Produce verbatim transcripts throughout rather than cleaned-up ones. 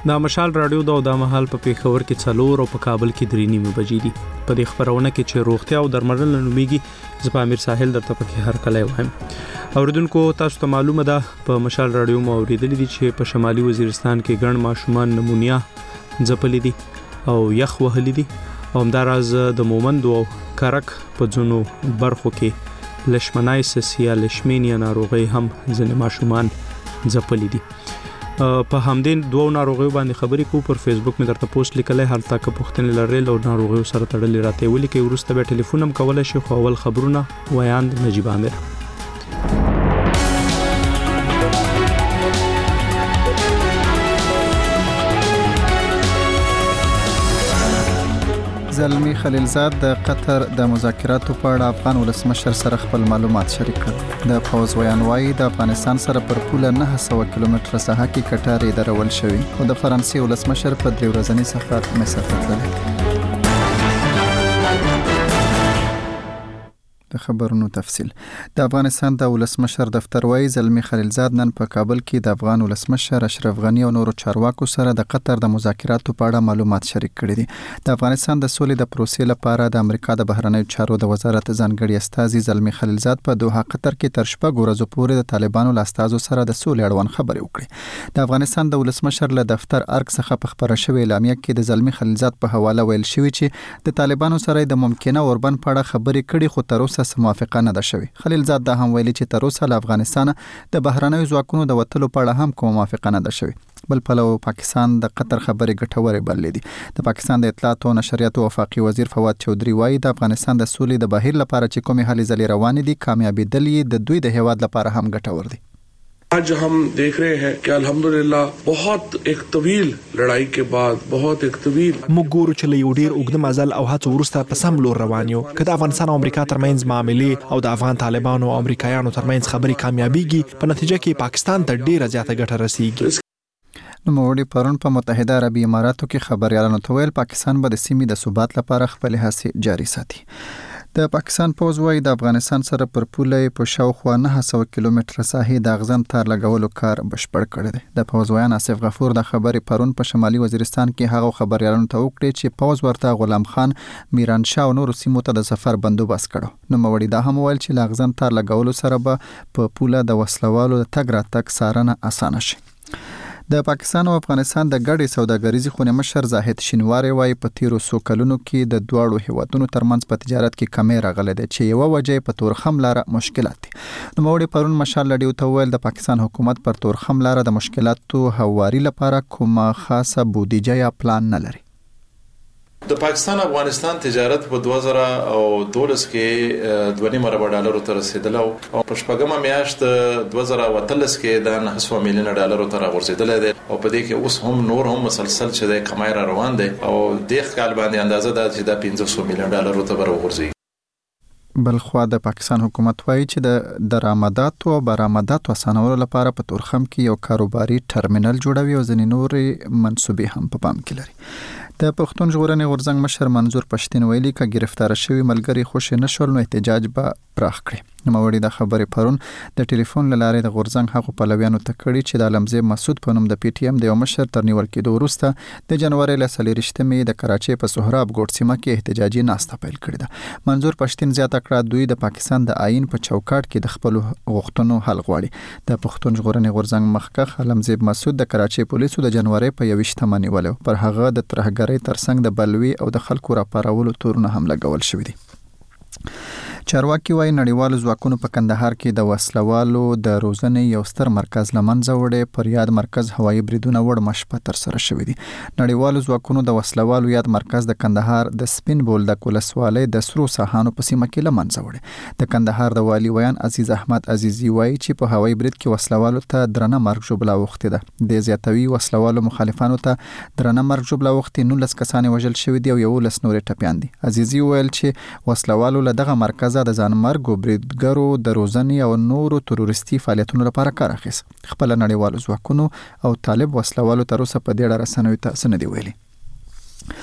د مشال رادیو د د مهال په پیښور کې څلور او په کابل کې درې نیمه بجې دي. په دې خبرونه کې چې روغتیا او درملنه نوميږي زه په امیر ساحل درته پکې هر کله وایم. اوریدونکو تاسو ته معلومه ده په مشال رادیو مو اوریدلې دي چې په شمالي وزیرستان کې ګڼ ماشومان نمونیا ځپلې دي او یخ وهلې دي او همداراز د مومند او کرک په ځونو برخو کې لشمنایسس یا لشمینیا ناروغي هم ځنې ماشومان ځپلې دي. په همدین دوه ناروغیو باندې خبرې کو پر فیسبوک مې درته پوسټ لیکلې هر تا که پوښتنې لرل او ناروغیو سره تړلې راته ولي کې ورسته به ټلیفون هم کولای شي. خو اول خبرونه ویاند نجیب عامر. زلمی خلیلزاد د قطر د مذاکراتو په اړه افغان ولسمشر سره خپل معلومات شریک کړل. د پوز ویان وايي د افغانستان سره پر پوله نه سوه کیلومتره ساحه کې کټارې درول شوی او د فرانسې ولسمشر په درې ورځني سفر مصر ته تللی. د خبرونو تفصیل. د افغانستان د ولسمشر دفتر وايي زلمی خلیلزاد نن په کابل کې د افغان ولسمشر اشرف غنی او نورو چارواکو سره د قطر د مذاکراتو په اړه معلومات شریک کړي دي. د افغانستان د سولې د پروسې لپاره د امریکا د بهرنیو چارو د وزارت ځانګړي استازي زلمی خلیلزاد په دوحه قطر کې تر شپږ ورځې پورې د طالبانو له استازو سره د سولې اړوند خبرې وکړې. د افغانستان د ولسمشر له دفتر ارګ څخه په خبره شوې اعلامیه کې د زلمی خلیلزاد په حواله ویل شوی چې د طالبانو سره د ممکنه اوربند په اړه خبرې کړي خو تر اوسه موافقه نه ده شوې. خلیلزاد دا هم ویلي چې تر اوسه له افغانستان د بهرنیو ځواکونو د وتلو په اړه هم کوم موافقه نه ده شوې. بل پلو پاکستان د قطر خبرې ګټورې بللې دي. د پاکستان د اطلاعات او نشریاتو وفاقي وزیر فواد چودري وايي د افغانستان د سولې د بهیر لپاره چې کومې هلې ځلې روانې دي کامیابی دلې د دوی د هیواد لپاره هم ګټور دي. आज हम देख रहे हैं कि अल्हम्दुलिल्लाह बहुत एक तवील लड़ाई के बाद बहुत एक तवील موږ ګورو چې له یو ډیر اوږده مزل او هڅو وروسته په سم لور روان یو. که د افغانستان او امریکا ترمنځ معاملې او د افغان طالبانو او امریکایانو ترمنځ خبرې کامیابیږي په نتیجه کې پاکستان ته ډیره زیاته ګټه رسیږي. نو موړي پرون په متحده عربي اماراتو کې خبريالانو ته ویل پاکستان به د سیمې د ثبات لپاره خپل هڅې جاري ساتي. د پاکستان پوز وايي د افغانستان سره پر پوله په شاوخوا نه سوه کیلومتره ساحې د اغزن تار لګولو کار بشپړ کړی دی. د پوز ویان آصف غفور د خبرې پرون په شمالي وزیرستان کې هغه خبريالانو ته وکړي چې پوز ورته غلام خان میران شاه او نور سیمو ته د سفر بندوبست کړو. نو موړي دا هم ویل چې اغزن تار لګولو سره به په پوله د وسلوالو د تګ راتګ سارنه اسانه شي. د پاکستان او افغانستان د ګډې سوداګریزي خونې مشر زاهد شینواری وايي په تیرو څو کلونو کې د دواړو هیوادونو ترمنځ په تجارت کې کمی راغلی دی چې یوه وجه په تورخم لاره مشکلات دي. نو موړي پرون مشال لډیو ته ویل د پاکستان حکومت پر تورخم لاره د مشکلاتو هواري لپاره کومه خاصه بودیجه یا پلان نه لري. د پاکستان افغانستان تجارت په دوه زره او دولس کې دوه نیم ارب ډالرو ته رسیدل او په شپږمه میاشت دوه زره او اتلس کې د نه سوه میلیون ډالرو ته راغورځیدل دي او په دې کې اوس هم نور هم مسلسل چې د کمای را روان دي او د ښکال باندې اندازه ده چې د پنځه سوه میلیون ډالرو ته ورغورځي. بلخوا د پاکستان حکومت وايي چې د درآمداتو او برآمداتو اسانولو لپاره په تورخم کې یو کاروباري ټرمینل جوړوي او ځینې نورې منصوبې هم په پام کې لري. د پښتون ژغورنې غورځنګ مشر منظور پښتين ویلي ک گرفتار شوی ملګری خوش نشول نو احتجاج به پراخ کړي. نو موړي د خبرې پرون د ټلیفون لاره د غورځنګ حق پلویانو ته کړي چې د علمزی مسعود په نوم د پی ټی ایم د مشر تر نیول کېدو وروسته د جنوري ل سلیریشتمې د کراچۍ په سهراب ګوټ سیمه کې احتجاجي ناسته پیل کړې ده. منظور پښتين زیاته کړه دوی د پاکستان د آئین په چوکاټ کې د خپل غوښتنو حل غواړي. د پښتون ژغورنې غورځنګ مخکښ علمزی مسعود د کراچۍ پولیسو د جنوري په یوشتمه نیول پر هغه د ترهګرۍ ترڅنګ د بلوي او د خلکو راپارولو تورونه هم لګول شوی دي. چارواکي وايي نړیوالو ځواکونو په کندهار کې د وسلوالو د روزنې یو ستر مرکز لمنځه وړي. پر یاد مرکز هوایي بریدونه وړ مشپه تر سره شوی دي. نړیوالو ځواکونو د وسلوالو یاد مرکز د کندهار د سپین بولدک ولسوالۍ د سرو ساحانو په سیمه کې لمنځه وړي. د کندهار د والی ویان عزیز احمد عزیزی وايي چې په هوایي برید کې وسلوالو ته درنه مرګ ژوبله وخته ده. د زیاتوي وسلوالو مخالفانو ته درنه مرګ ژوبله وخته نولس کسان وژل شوی دي او یو لس نورې ټپیان دي. عزیزی ویل چې وسلوالو له دغه مرکز د ځان مرګ او بریدګرو د روزنې او نورو تروریستي فعالیتونو لپاره کار اخیست. خپل نړیوالو ځواکونو او طالب وسلوالو تر اوسه په دې اړه رسنیو ته څه نه دی ویلي.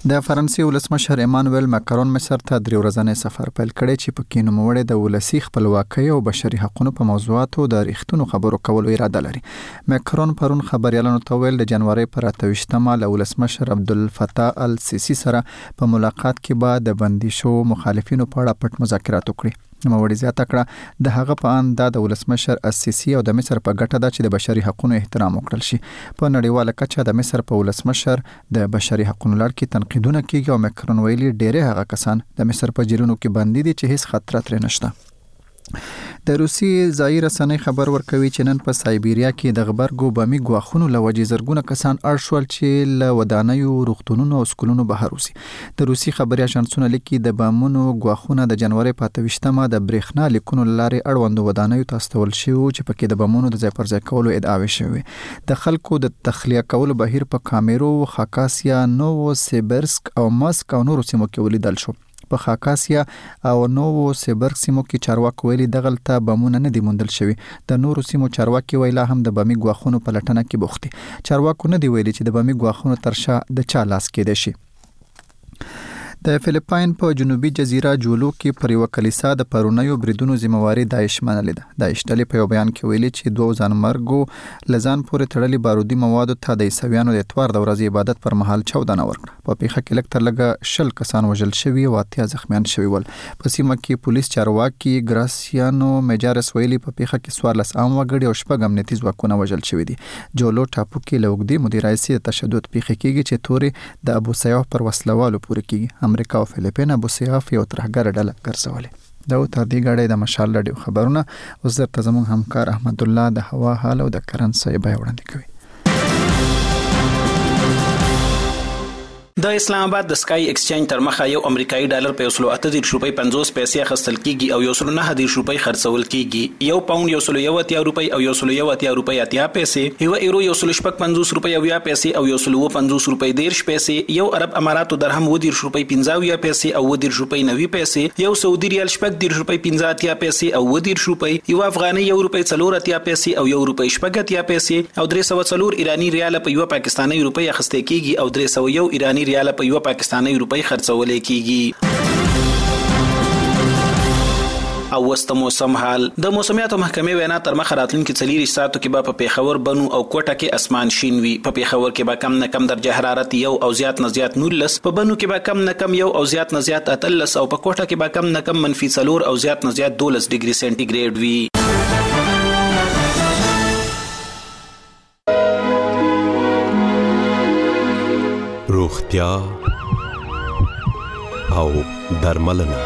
د فرانسې ولسمشر ایمانوئل ماکرون مصر ته درې ورځنی سفر پیل کړی چې په کې نوموړی د ولسی خپلواکۍ او بشري حقوقو په موضوعاتو د ریښتونو خبرو کولو اراده لري. ماکرون پرون خبريالانو ته ویل د جنوري پر اته ویشتمه له ولسمشر عبدالفتاح السیسی سره په ملاقات کې به د بندیشو مخالفینو په اړه پټ مذاکرات وکړي. نوموړي زیاته کړه د هغه په اند د ولسمشر السیسی او د مصر په ګټه ده چې د بشري حقوقو احترام وکړل شي. په نړیواله کچه د مصر په ولسمشر د بشري حقوقو لړ کې تنقیدونه کیږي او ماکرون ویلي ډېر هغه کسان د مصر په جیلونو کې بندي دي چې هیڅ خطر ترې نشته. د روسي ځایي رسنۍ خبر ورکوي چې نن په سایبیریا کې د غبرګو بامي ګواښونو له وجې زرګونه کسان اړ شول چې له ودانیو روغتونونو او سکولونو بهر وځي. د روسي خبري اژانسونو لیکي د بامونو ګواښونه د جنوري په اته ویشتمه د برېښنا لیکونو لارې اړوندو ودانیو ته استول شوي چې پکې د بامونو د ځای پر ځای کولو ادعاوې شوي. د خلکو د تخلیه کولو بهیر په کامیرو، خاکاسیا، نووسیبرسک او ماسک او نورو سیمو کې ولیدل شو. په خاکاسیا او نووسیبرسک سیمو کې چارواکي ویلي دغلته بمونه نه دي موندل شوي. د نورو سیمو چارواکي ویلا هم د بمي ګواښونو په لټنه کې بوخت دي. چارواکو نه دی ویلي چې د بمي ګواښونو تر شا د چا لاس کې دی شي. د فلیپاین په جنوبي جزیره جولو کې پر یو کلیسا د پرونیو بریدونو ذمہواری داعش منلې ده. داعش ډلې په یو بیان کې ویلي چې دوه ځانمرګو لزان پورې تړلي بارودي موادو ته د عیسویانو د اتوار د ورځې عبادت پر مهال چاودنه ورکړه. په پیښه کې لږ تر لږه شل کسان وژل شوي او اتیا زخمیان شوي ول. په سیمه کې پولیس چارواکي ګراسیانو میجارس ویلي په پیښه کې څوارلس عام وګړي او شپږ امنیتي ځواکونه وژل شوي دي. جولو ټاپو کې له اوږدې مودې راهیسې د تشدد پیښې کېږي چې تورې د ابو سیاف پر وسلوالو پورې کېږي. امریکا او فلیپین ابو سیاف یو ترهګر ډله ګرځولې. دا و تر دې غړې د مشال لړ خبرونه اوس درته زموږ همکار احمد الله د هوا حال او د کرنسي بیان وړاندې کوي. د اسلام آباد د سکای ایکسچینج تر مخه یو امریکایي ډالر په یو سل اته دېرش روپۍ پنځوس پیسې اخیستل کیږي او یو سل نهه دېرش روپۍ خرڅول کیږي. یو پاوند یو سل یو اتیا روپۍ او یو سل یو اتیا روپۍ اتیا پیسې، یو ایرو یو سل شپږ پنځوس روپۍ او یا پیسې او یو سل و پنځوس روپۍ دېرش پیسې، یو عرب اماراتو درهم و دېرش روپۍ پنځه اویا پیسې او و دېرش روپۍ نوي پیسې، یو سعودي ریال شپږ دېرش روپۍ پنځه اتیا پیسې او و دېرش روپۍ، یو افغاني یو روپۍ څلور اتیا پیسې او یو روپۍ شپږ اتیا پیسې او درې سوه څلور ایراني ریال په یو پاکستاني روپۍ اخیستل کیږي او درې سوه یو ایراني ریال په یو پاکستاني روپۍ خرڅول کیږي. او وست موسم حال د موسمیاتو محکمې وینا تر مخ راتلونکي څلور ساعتو کې به په پیښور بنو او کوټه کې اسمان شین وي. په پیښور کې به کم نه کم درجه حرارت یو او زیات نه زیات نولس، په بنو کې به کم نه کم یو او زیات نه زیات اتلس او په کوټه کې به کم نه کم منفي څلور او زیات نه زیات دولس ډیګري سنټیګریډ وي. روغتیا او درملنه.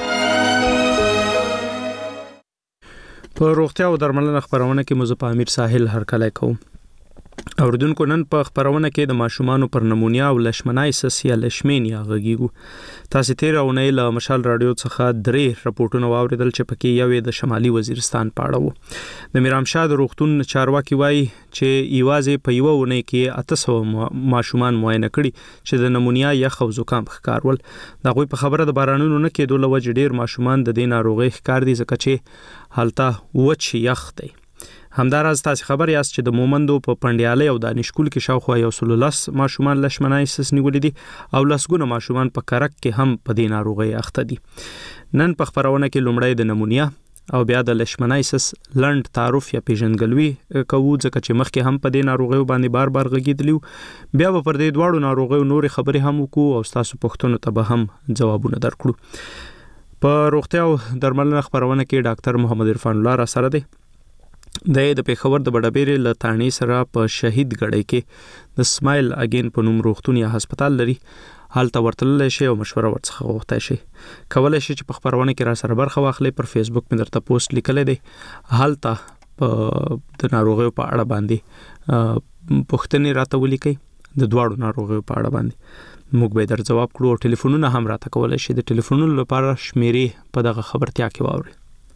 په روغتیا او درملنه خبرونه کې مزه امیر ساحل هرکلی کوم. اوردونکو نن په خبرونه کې د ماشومان پر نمونیا او لشمنایسس یا لشمینیا غږیږو. تاسو تیر اونۍ له مشال رادیو څخه درې راپورټونه واوریدل چې پکې یو د شمالي وزیرستان پاړه وو. د میرامشاه د روغتون چارواکي وایي چې ایوازې په یو اونۍ کې اته سوه ماشومان معاینه کړي چې د نمونیا یا خو زکام ښکارول. دا غوي په خبره د بارانونو نه کېدو له وجې ډیر ماشومان د دې ناروغي ښکار دي ځکه چې حالته وچ یخ دی. همداراز تاسو خبر یاست چې د مومندو په پندیالي او دانشکول کې شاوخوا یو سل لس ماشومان لشمنایسس نیولې دي او لسګونه ماشومان په کرک کې هم په دې ناروغي اخته دي. نن په خبرونه کې لومړی د نمونیا او بیا د لشمنایسس لند تعارف یا پیژنګلوي کوو ځکه چې مخکې هم په دې ناروغي باندې بار بار غږیدلیو. بیا به پر دې دواړو ناروغیو نورې خبرې هم وکړو او تاسو پوښتنو ته به هم ځوابونه درکړو. په روغتیا او درملنه خبرونه کې ډاکټر محمد عرفان الله را سره دی. د د پیښور د بډابېرې له تانې سره په شهید ګړی کې د سمایل اگین په نوم روغتون یا هسپتال لري. هلته ورتللی شي او مشوره ورڅخه غوښتی شي. کولی شي چې په خبرونه کې را سره برخه واخلئ. پر فیسبوک مې درته پوسټ لیکلی دی. هلته په د ناروغیو په اړه باندې پوښتنې راته ولیکئ د دواړو ناروغیو په اړه باندې. موږ به در جواب کړو او ټلیفونونه هم راته کولی شي. د ټلیفونونو لپاره شمیرې په دغه خبرتیا کې واورئ.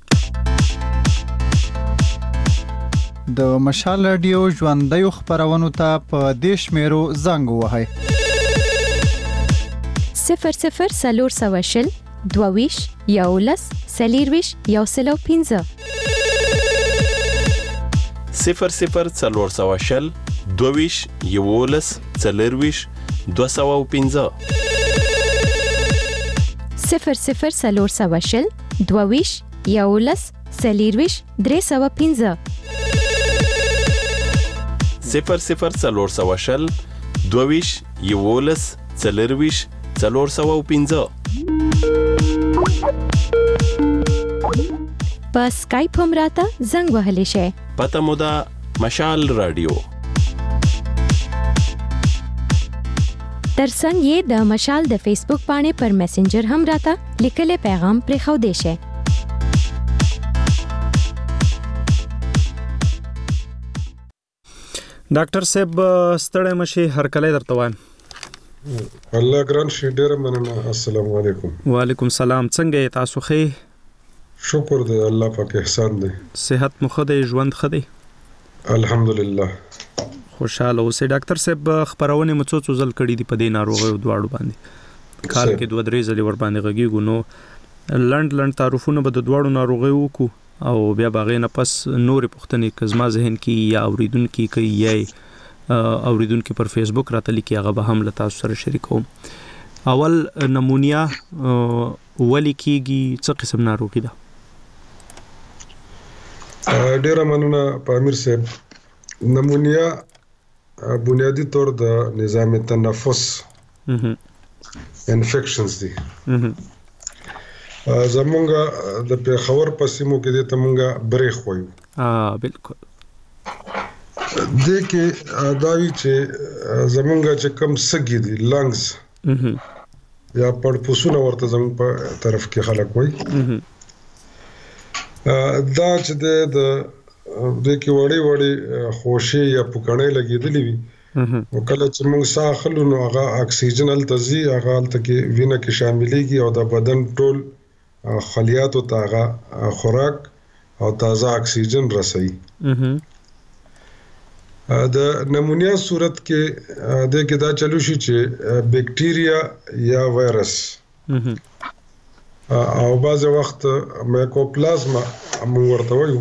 د مشال رادیو ژوندۍ خبرونو ته په دې شمیرو زنګ ووهئ: صفر صفر څلور سوه شل دوه ویشت یولس څلېرویشت یو سل او پنځه، صفر صفر څلور سوه شل دوه ویشت یولس څلېرویشت دوه سوه او پنځه. صفر صفر څلور سوه شل دوه ویشت یولس څلېرویشت درې سوه پنځه صفر صفر څلور سوه شل دوه ویشت یولس څلېرویشت څلور سوه پنځه. په سکایپ هم راته زنګ وهلی شئ. پته مو ده مشال رادیو. ترڅنګ یې د مشال د فیسبوک باندې پر میسنجر هم راته لیکلی پیغام پرېښودی شئ. ډاکټر صاحب ستړی مشي هر کله درته وایم. الله ګران شي ډېر مننه. السلام علیکم. وعلیکم السلام. څنګه یې تاسو ښه؟ شکر دی الله پاک احسان دی. صحت مو ښه دی؟ ژوند ښه دی؟ الحمدلله. خوشاله اوسئ. ډاکټر صاحب خبرونه مو څو څو ځل کړي دي په دې ناروغیو دواړو باندې. کال کې دوه درې ځلې ور باندې غږیږو نو لند لند تعارفونه به د دواړو ناروغیو وکړو او بیا باغې نه پس نور پوښتنې کزما ذهن کې یا اوریدونکو کې یا اوریدونکو پر فیسبوک راته لیکي هغه به هم له تاسو سره شریکوم. اول نمونیا ولی کېږي څه قسم ناروغي ده؟ ډېر مننه پامیر صاحب. نمونیا بنیادی طور د نظام تنفس انفیکشنز دي. زمونږه د پیښور په سیمو کې د تمونګه بریخ وایو. اه بالکل. د کې داوی چې زمونږه چې کم سګي دي لنګز یا پړپوسونه ورته زموږ په طرف کې خلک وایي. دا چې د د کې وړي وړي خوشي یا پکړې لګېدلې وي او کله چې موږ ساه اخلو نو هغه اکسیجن التزي هغه الته کې وینه کې شاملېږي او د بدن ټول خلیات او تاغه خوراک او تازه اکسیجن رسوي. د نمونیا صورت کې د کې دا چلو شي چې بیکټیریا یا وایرس او بعض وخت مایکوپلازما موږ ورته وایو.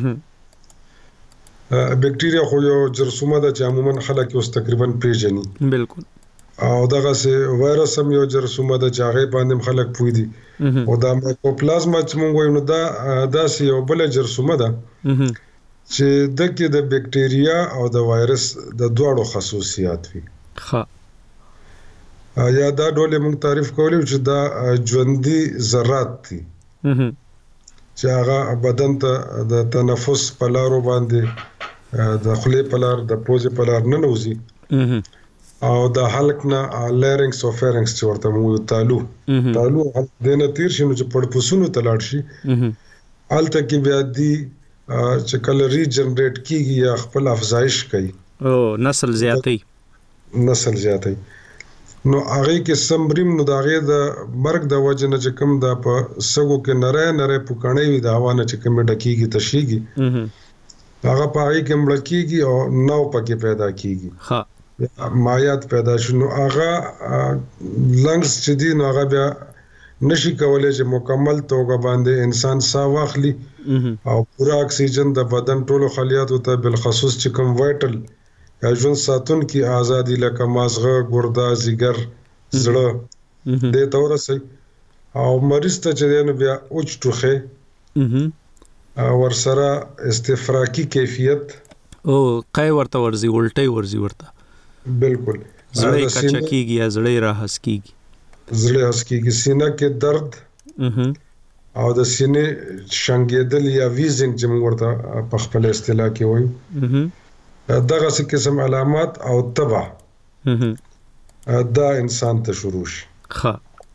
بیکټیریا خو یو جرثومه ده چې عموما خلک اوس تقریبا پیژني. بالکل. او دغه سه وایرس هم یو جرثومه ده چې هغه باندې خلک پوي دي. او دا مایکوپلازما چې موږ وایو نو دا داسې یو بل جرثومه ده چې دغه د بیکټیریا او د وایرس د دوړو خصوصیات وي. ښه. یا دا ډول موږ تعریف کولی چې دا ژوندۍ ذرات دي چې هغه بدن ته د تنفس په لارو باندې د خولې په لار د پوزې په لار نه نوځي او د حلق نه لارینکس او فارینکس چې ورته موږ تالو تالو د نه تیر شي نو چې پړپوسونو ته لاړ شي الته کې بیا دی چې کله ریجنریټ کیږي یا خپل افزایش کوي او نسل زیاتې نسل زیاتې نو هغه کې سمبریم نو داغه د مرګ د وجه نه چې کوم د په سګو کې نره نره پکانې وي د هوا نه چې کوم ډکیږي تشيږي هغه په هغه کې مړکیږي او نو پکې پیدا کیږي. ها مایات پیدا شنو هغه لنګز چې دي نو هغه بیا نشي کولای چې مکمل توګه باندې انسان ساه واخلي او پورا اکسیجن د بدن ټولو خلیاتو ته بالخصوص چې کوم وایټل یا ژوند ساتون کی ازادي لکه مازغه ګرده زیګر زړه د تورسي او مریض ته چې نو بیا اوچ ټوخه ورسره استفراقی کیفیت او قای ورته ورزي الټي ورزي ورته بالکل زړه کچکیږي یا زړه راحس کیږي زړه حس کیږي سینه کې درد او د سینې شنګېدل یا ویزنګ چې موږ ورته په خپل اصطلاح کې وایو دغه څه قسم علامات او تبع دا انسان ته شروع شي. ښه.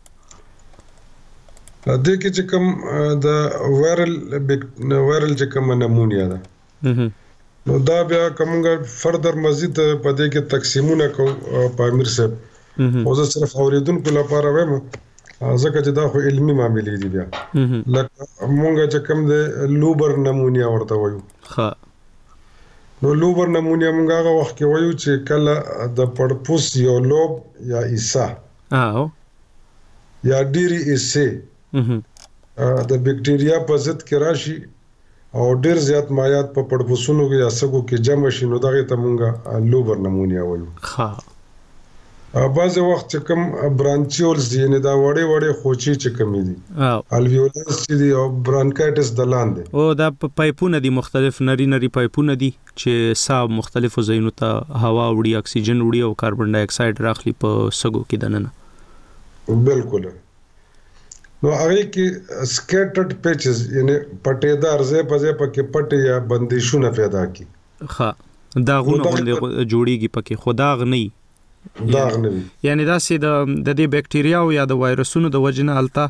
د کې چې کوم د وایرل وایرل چې کوم نمونیا ده نو دا بیا کومه فردر مزید په دې کې تقسیمونه کو پامیر صاحب او زه صرف اوریدونکو لپاره وایم ځکه چې دا خو علمي معاملې دي بیا لکه مونږ چې کوم د لوبر نمونیا ورته وایو. ښه. نو لوبر نمونیا مونږ هغه وخت کې وایو چې کله د پړپوس یو لوب یا ایسا او یا ډيري ایسه د بیکټیریا په ضد کې راشي او ډیر زیات مایات په پړپوسونو کې یا سګو کې جمع شي نو دغه ته مونږه لوبر نمونیا وایو. ښه. بعض وخت چې کوم برانچیولز دي نه دا وړې وړې خوچی چې کوم دي الویولس چې دي او برانکایټس د لاندې او دا پایپونه دي مختلف نری نری پایپونه دي چې سا مختلفو ځایونو ته هوا وړي اکسیجن وړي او کاربن ډای اکساید راخلي په سګو کې دننه بالکل نو هغه کې سکیټرډ پیچز یعنی پټېدار ځای په ځای پکې پټ یا بندیشونه پیدا کی ښه داغونه باندې جوړیږي پکې خداغ نه داغ نه یعنی دا سي د د دې بکټریا او یا د وایرسونو د وجنه الته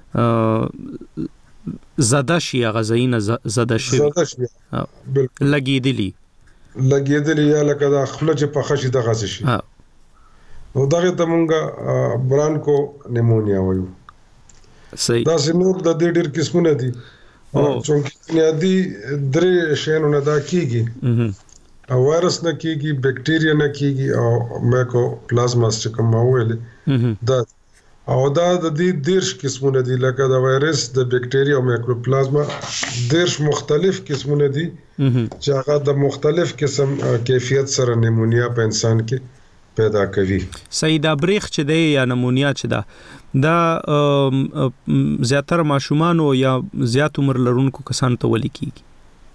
زده شي غذاینه زده شي لګیدلی لګیدلی یا لکه دا خپل چې په خشي د غاز شي نو دغه ته مونږه برانکو نیمونیا وایو صحیح دا سينور د دې ډېر قسمونه دي او چې بنیادی درې شیانو نه دا کیږي او وایرس نه کیږي بکټیریا نه کیږي او مایکرو پلازما چې کوم ویل دا او دا د دې دیرش قسمونه دي لکه دا وایرس د بکټیریا او مایکرو پلازما دیرش مختلف قسمونه دي چې هغه د مختلف قسم کیفیت سره نیمونیا په انسان کې پیدا کوي. صحیح دا بریخ چې دی یا نمونیا چې دا دا زیاتره ماشومان او یا زیات عمر لرونکو کسانو ته ولي کیږي؟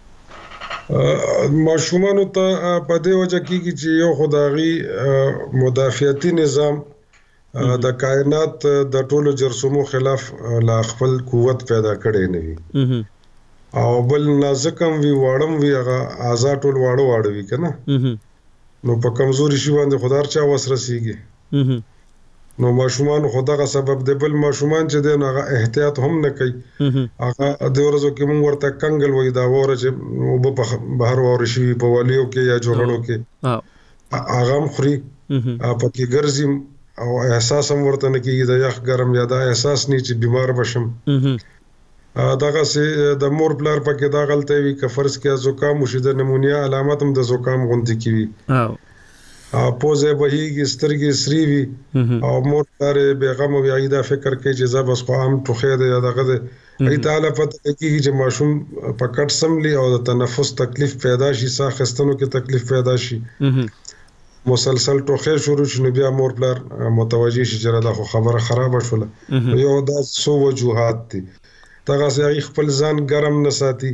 ماشومان ته په دې وجه کیږي چې یو خدایي مدافعتي نظام د کائنات د ټولو جرثومو خلاف لا خپل قوت پیدا کړي نه وي او بل نازکم وی واړم وی هغه آزاد ټول واړو واړو وی کنه نو په کمزوري شي باندې خدار چا وسرسيږي نو ماشومان خدغه سبب دی بل ماشومان چې دی هغه احتیاط هم نه کوي هغه د ورځو کې موږ ورته کنګل وای دا وره چې په بهر وره شي په والیو کې یا جوړړو کې هغه مخري په کې ګرځي او احساس هم ورته نه کیږي د یخ ګرم یا دا احساس نه چې بیمار بشم دغه سي د مور بلار پکې دا غلطه وي ک فرض کې زکام وشي د نمونیا علامات هم د زکام غونډه کیوي او پوزه بهيږي سترګې سری وي او مور بلار بیغم او یایدا فکر کوي چې زب اس قام ټوخه ده یا دغه ده ای تعالی پته کیږي چې ماشوم پکټ سملی او د تنفس تکلیف پیدا شي ساه خستنو کې تکلیف پیدا شي مسلسل ټوخه شروع شنو بیا مور بلار متوجي شي چې دا خبره خراب شوله یو دا سو وجوهات دي دغه سي خپل ځان ګرم نه ساتي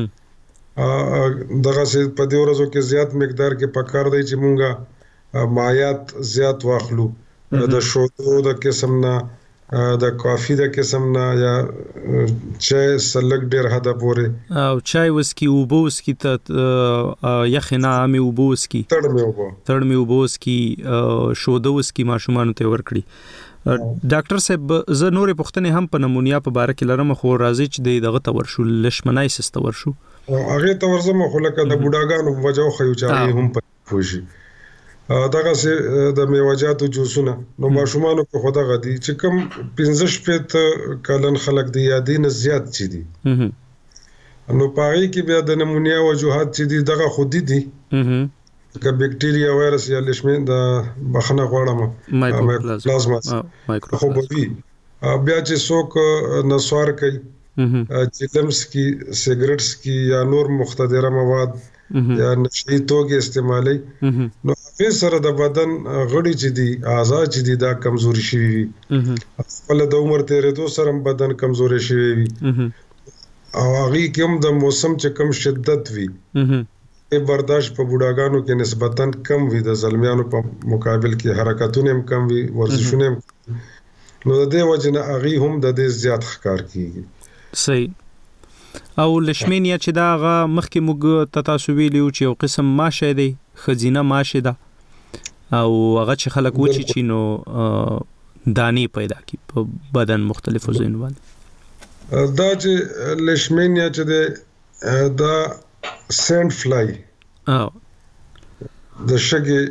دغه سي په دې ورځو کې زیات مقدار کې پکار دی چې مونږه مایات زیات واخلو د شودو د قسم نه د کافي د قسم نه یا چای سلګ ډیر حدا پورې او چای وسکی او بوسکی ته یخنا امي او بوسکی تړمه وبو تړمه وبوسکی شودو وسکی ماشومان ته ورکړي ډاکټر صاحب زه نورې پوښتنې هم په نمونیا په باره کې لرم خو راځي چې دغه تور شو لشمنایسس تور شو هغه تور زما خو لکه د بوډاګانو وجو خو چې هم پوښي دغه سي د میوجاتو جوسونه نو ماشومانو په خدا غدي چې کوم پنځه شپږ کلن خلک دی یادین زیات چي دي نو پاره کې بیا د نمونیا وجوهات چې دي دغه خودي دي که بکټیریا وایرس یا لشمن د بخنه غواړم مایکروپلازما مایکروفوبي بیا چې څوک نسوار کوي چې لمس کی سیګریټس کی یا نور مختدره مواد یا نشئی توګه استعمالي نو هغه سره د بدن غړي چې دي اعضاء چې دي دا کمزوري شي وي خپل د عمر تیرېدو سره بدن کمزوري شي وي او هغه کوم د موسم چې کم شدت وي برداشت په بوډاګانو کې نسبتاً کم وي د زلمیانو په مقابل کې حرکتونه هم کم وي ورزشونه هم نو د دې وجه نه هغه هم د دې زیات ښکار کیږي صحیح او لشمینیا چې دا غا مخکې موږ تاسو ویلو چې یو قسم ماشه دی خزینه ماشه ده او هغه چې خلک وچی چینو دانی پیدا کی په بدن مختلفو ځایونو باندې دا چې لشمینیا چې دا سینډ فلای او د شګي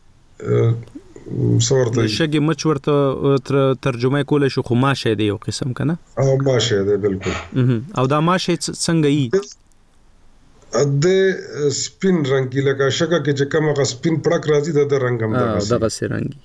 سورته شګي مچ ورته ترجمه کولای شو خو ماشه دی یو قسم کنه او ماشه دی بالکل او دا ماشه څنګه ای د سپین رنگ کی لکه شګه کې چې کومه سپین پړک راځي د رنگ هم دغه دغه سي رنگي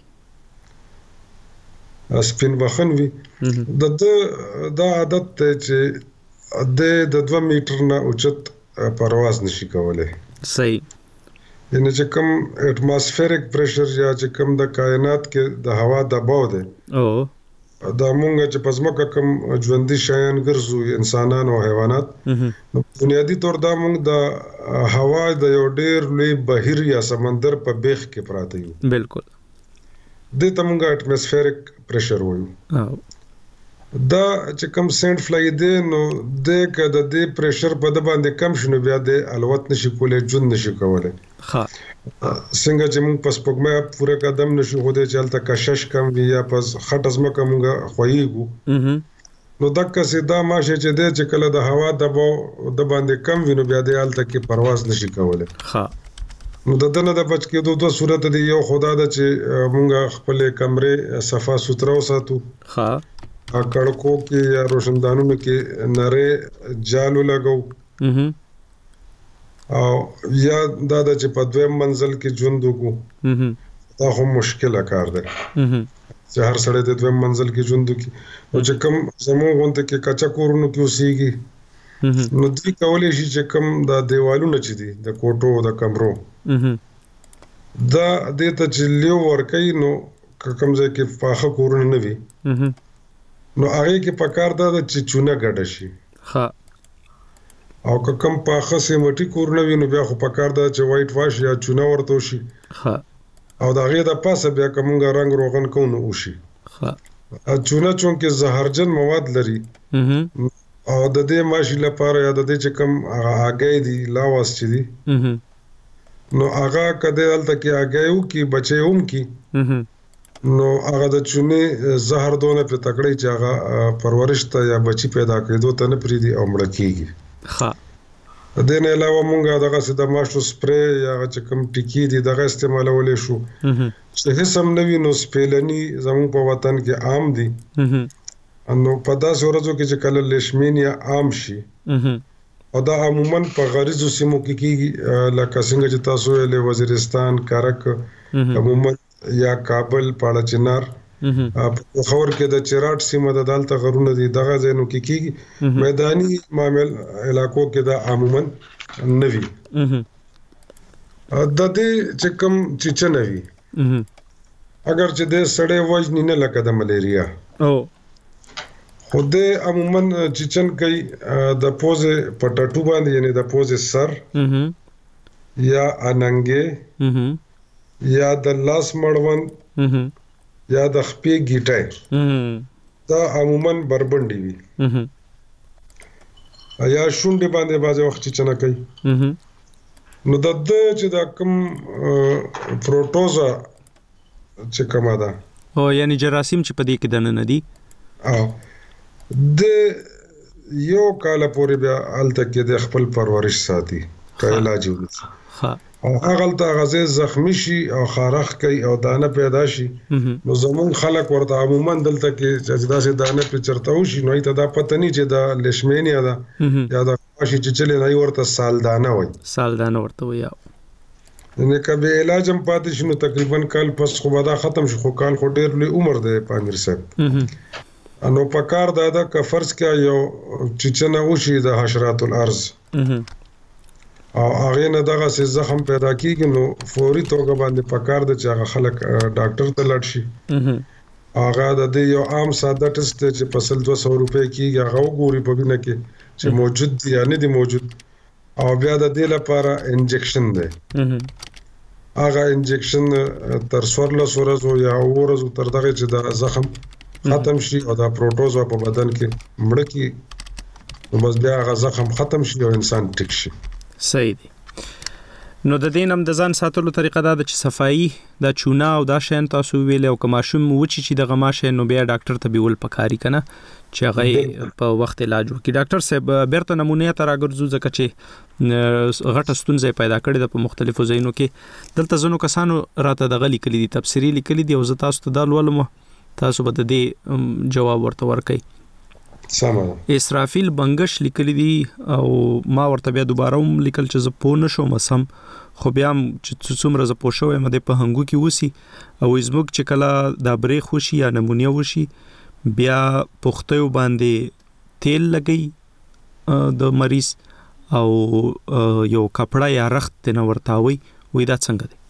سپین بخن وی د د عادت چې د د دوه میټر نه اوچت پرواز نشي کولای صحیح یعنی چې کوم اټماسفیریک پریشر یا چې کوم د کائنات کې د هوا دباو دی او دا مونږ چې پزماکه کوم ژوندۍ شیان ګرځو انسانان او حیوانات بنیادی طور دا مونږ د هوا د یو ډیر لوی بهیر یا سمندر په بیخ کې پراته یو بالکل د تمونګه اټماسفیریک پریشر وایو دا چې کوم سینټ فلای دی نو د کده د پریشر په د باندې کم شنو بیا د الوت نشي کولای جون نشي کولای ها څنګه چې موږ پس پګمه پوره قدم نشو خوده چلته کشش کم وی یا پس خټ ازمه کومه خوېګو نو دک سیدا ماشه چې د چې کله د هوا دباو د باندې کم وینو بیا د الته کې پرواز نشي کولای ها نو د دنه د بچ کېدو دوه صورت دی یو خدا د چې موږ خپل کمرې صفا سوتره وساتو ها کړکو کې یا روشندانونو کې نره جالو لګو او یا دا د چې په دویم منزل کې ژوند وکړو دا هم مشکله کار دی چې هر سړی د دویم منزل کې ژوند وکړي او چې کوم زموږ غونډه کې کچا کورونو کې اوسېږي نو دوی کولای شي چې کوم د دیوالونو چې دي د کوټو د کمرو دا د ته چې لیو ورکې نو کوم ځای کې پاخه کورونه نه وي نو هغه کې پکار دا چې چونه ګډ شي ها او کوم پاخه سیمټي کورونه وي نو بیا خو پکار دا چې وایټ واش یا چونه ورته شي ها او دا غي د پاسه بیا کومه رنگ روغن کوونه وشي ها چونه چون کې زهرجن مواد لري او د دې ماشي لپاره یا د دې چې کوم هغه دی لاواس چي دي نو هغه کده دلته کې هغه کی بچيوم کی نو هغه د چونه زهر دونه په تکړه چې هغه پرورش ته یا بچي پیدا کېدو ته نه پریدي او مړ کیږي ها د نه علاوه مونږه دغه سده ماشو سپری یا چې کوم ټکی دي دغه استعمالول شو چې هیڅ هم نوی نو سپیلنی زموږ په وطن کې عام دي انو په داسې ورځو کې چې کله لیشمینیا عام شي او دا عموما په غریزو سیمو کې کیږي لکه څنګه چې تاسو له وزیرستان کارک عموما یا کابل پاړه چنار په خور کې د چراټ سیمه د دالته غرونه دي دغه ځینو کې کیږي میداني معامل علاقو کې دا عموما نوي د دې چې کوم چې نوي اگر چې د سړې وجنی نه لکه د ملیریا او خوده عموما چچن کوي د پوزه پټټو باندې یعنی د پوزه سر یا اننګه یا د لاس مړوند یا د خپې گیټای دا عموما بربندې وي یا شونډې باندې بازه وخت چنه کوي نو د دې چې دا کوم پروټوزا چې کومه ده او یعنی جراثیم چې په دې کې دنه نه دي او د یو کال پورې بیا الته کې د خپل پرورش ساتي کا علاج ونیسي ها او هغه ته غزه زخمی شي او خارخ کوي او دانه پیدا شي نو زمون خلک ورته عموما دلته کې چې داسې دانه په چرته وشي نو ته دا پته نه چې دا لشمینیا ده یا دا شي چې چلے نه ورته سال دانه وای سال دانه ورته وای نه کبه علاج هم پاتې شنو تقریبا کال پس خو دا ختم شو خو کال خو ډیر لوی عمر دی پامیر صاحب انو پکار دا دا که فرض کیا یو چچنه وشي د حشرات الارض او هغه نه دغه څه زخم پیدا کیږي نو فوري توګه باندې پکار د چې هغه خلک ډاکټر ته لاړ شي هغه د دې یو عام ساده ټیسټ چې په سل دوه سوه روپۍ کیږي هغه وګوري په وینه کې چې موجود دی یا نه دی موجود او بیا د دې لپاره انجکشن دی هغه انجکشن تر څوارلس ورځو یا ورځو تر دغه چې د زخم ختم شي او دا پروټوزوا په بدن کې مړ کی نو بس بیا هغه زخم ختم شي او انسان ټیک شي صحیح دی نو د دینم د ځان ساتلو طریقه دا د صفائی د چونه او د شین تاسو ویل او کماشم وچی چې د غماشه نو بیا ډاکټر ته بیول پکاري کنه چې هغه په وخت علاج وکړي ډاکټر صاحب بیرته نمونه تر راګرځو ځکه چې غټه ستونزې پیدا کړې د په مختلفو ځایونو کې دلته زنو کسانو راته د غلي کلی دي تفسیری لیکلي دي او زه تاسو ته د ولوم تاسو به د دې جواب ورته ورکړئ سمه اسرافیل بنگش لیکلی دي او ما ورته بیا دوباره هم لیکل چې زه پوه نشم سم خو بیا چې څومره زه پوه شوم د په هنګو کې وسی او زموږ چې کله د بریخ وشي یا نمونیا وشي بیا پختیو باندې تیل لګي د مریض او یو کپڑا یا رخت نه ورتاوي وې دا څنګه دی؟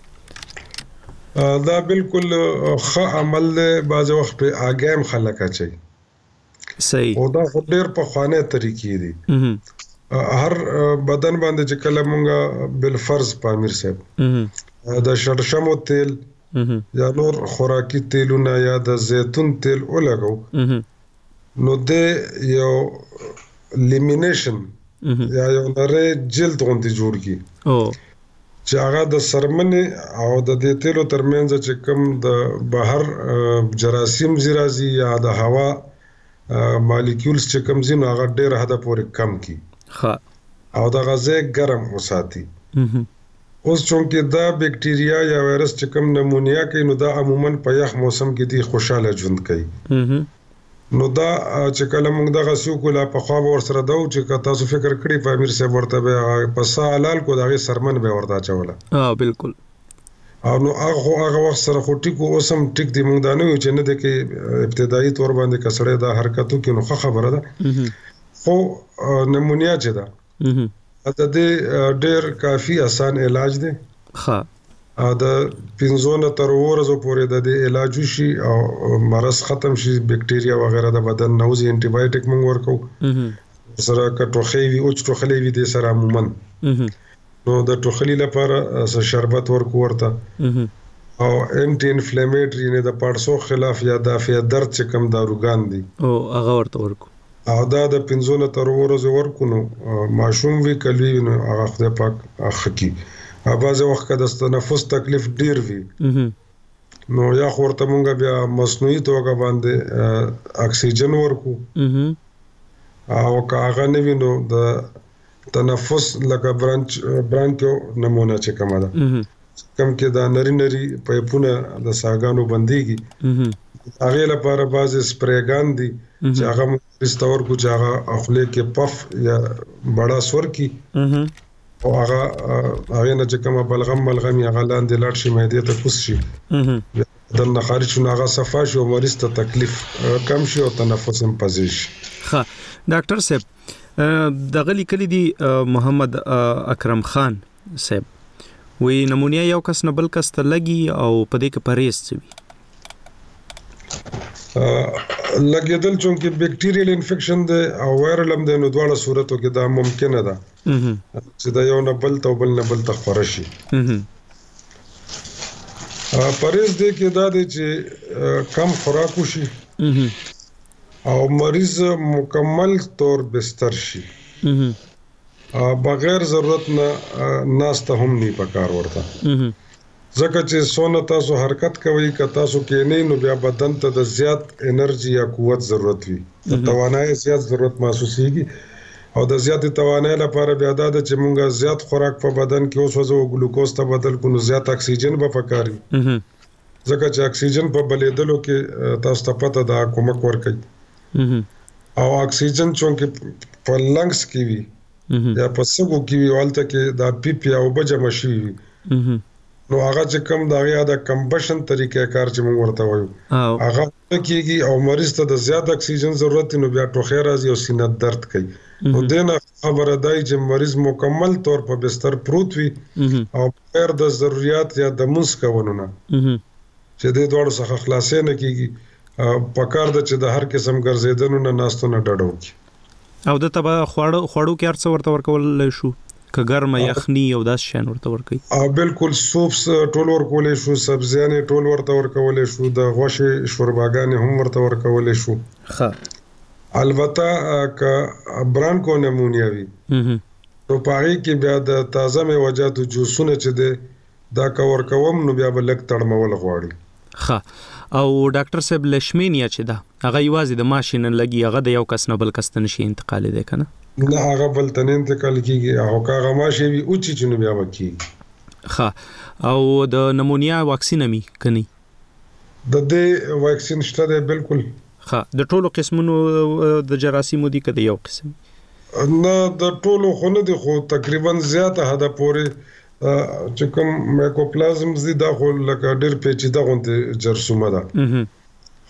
دا بالکل ښه عمل دی. بعض وخت په اګام خلک اچي صحیح او دا ډېر په خوانه طریقې دي. هر بدن باندې چې کله مونږه بل فرض پامیر صاحب دا شړشمو تیل یا نور خوراکي تیلونه یا د زیتون تیل ولګو نو د یو لیمینیشن یا یو نری جلد غونډي جوړ کی او چې هغه د سرمنې او د دې تیلو ترمنځ چې کوم د بهر جراثیم زیرازي یا د هوا مالیکولز چې کوم زینو هغه ډېر حد پورې کم کی ها او د غذا ګرم وساتي. اوس چونکه دا بکټیریا یا وایرس چې کوم نمونیا کوي نو دا عموما په یخ موسم کې دی خوشاله ژوند کوي. نو دا چې کله موږ دغه سیو کولا په خوا ور سره دا چې تاسو فکر کړی په امیر صاحب ورته به په سالال کو دغه سرمن به ورته چوله. ها بالکل. او نو هغه هغه وخت سره خو ټیکو اوسم ټیک دی موږ دا نه یو چې نه د کې ابتدایي تور باندې کسړې دا حرکتو کې نو خبره ده. خو نمونیا چې دا اته دې ډېر کافي آسان علاج دی. ها دا پنځونه تر ورځو پورې د دې علاج شي او مرض ختم شي بکټیریا وغیرہ د بدن نوزي انټي بایوټیک موږ ورکو سره کټوخې وي او چټوخلې وي د سره عموما نو د ټوخلې لپاره شربت ورکو ورته او انټي انفلیمیټری نه د پړسو خلاف یا دافع درد چې کم داروګان دي او هغه ورته ورکو او دا د پنځونه تر ورځو ورکو نو ماشوم وی کلوي نو هغه خدای پاک اخکی. بعض وخت د تنفس تکلیف ډیر وي نو یا خورته مونږ بیا مصنوعي توګه باندې اکسیجن ورکو او کاغه نه وینو د تنفس لکه برانچ برانکو نمونه چې کومه ده کم کې دا نری نری پایپونه د ساګانو بنديږي هغه لپاره بعض سپریګان دي چې هغه مستور کو چې هغه خپل کې پف یا بڑا سور کی او هغه هغه نه چې کومه بلغم بلغم هغه لاندې لاړ شي مېدې ته کوس شي دنه خارج شو هغه صفا شي او مریض ته تکلیف کم شي او تنفس هم پزیش. ها ډاکټر صاحب دغه لیکلي دي محمد اکرم خان صاحب وی نمونیا یو کس نه بل کس ته لګي او په دې کې پرهیز وي لګیدل چونکه بکټیریل انفیکشن ده او وایرل هم ده نو دواړه صورتو کې دا ممکنه ده چې دا یو نه بل ته بل نه بل ته خور شي. پرهیز دې کې دا دی چې کم خوراک وشي او مریض مکمل طور بستر شي بغیر ضرورت نه ناس ته هم نه پکار ورته ځکه چې سونه تاسو حرکت کوي که تاسو کې نه نو بیا بدن ته د زیات انرژي یا قوت ضرورت وي د توانایي زیات ضرورت محسوسيږي او د زیات توانایي لپاره بیا دا چې مونږه زیات خوراک په بدن کې اوس وځو ګلوکوز ته بدل کړو زیات اکسیجن به پکاري ځکه چې اکسیجن په بلیدلو کې تاسو ته پته ده کومک ورکوي او اکسیجن چونکه په لنګس کې وي یا په سګو کې وي ولته کې دا پی پی او بجما شي نو هغه چې کم دا غیا د کمبشن طریقې کار چې موږ ورته وایو هغه کېږي او مریض ته د زیات اکسیجن ضرورت نو بیا ټوخه راځي او سینه درد کوي نو دنه خبره دای چې مریض مکمل طور په بستر پروت وي او غیر د ضرورت یا د مسکونونه چې د دوړو څخه خلاصې نه کیږي پکار د چې د هر قسم ګرځیدنو نه ناستونه ډډو کی او د تبا خوړو خوړو کې ارڅ ورته ورکول شو که ګرمه یخني او داس شان ورته ورکي او بالکل سوپس ټول ورکولې شو سبزیانې ټول ورته ورکولې شو د غوښې شورباګانې هم ورته ورکولې شو ښه البته ک برانکو نمونیا وی نو پاره کې بیا د تازه میوجات جوسونه چې دا کور کوم نو بیا بلک تړمول غواړي ښه او ډاکټر صاحب لشمینیا چې دا هغه یوازې د ماشين لګي هغه د یو کس نه بل کس ته نشي انتقال دي کنه نه هغه بل ته انتقال کیږي او هغه ماشي وي او چې چنو بیا وکی ښه او د نمونیا واکسین می کني د دې واکسین شته دی بالکل ښه د ټولو قسمونو د جراثیمو دي کده یو قسم نه د ټولو خو نه دي خو تقریبا زیاته حدا پورې چې کوم مایکوپلازم زی دا خو لکه ډېر پیچیده غونډه جرثومه ده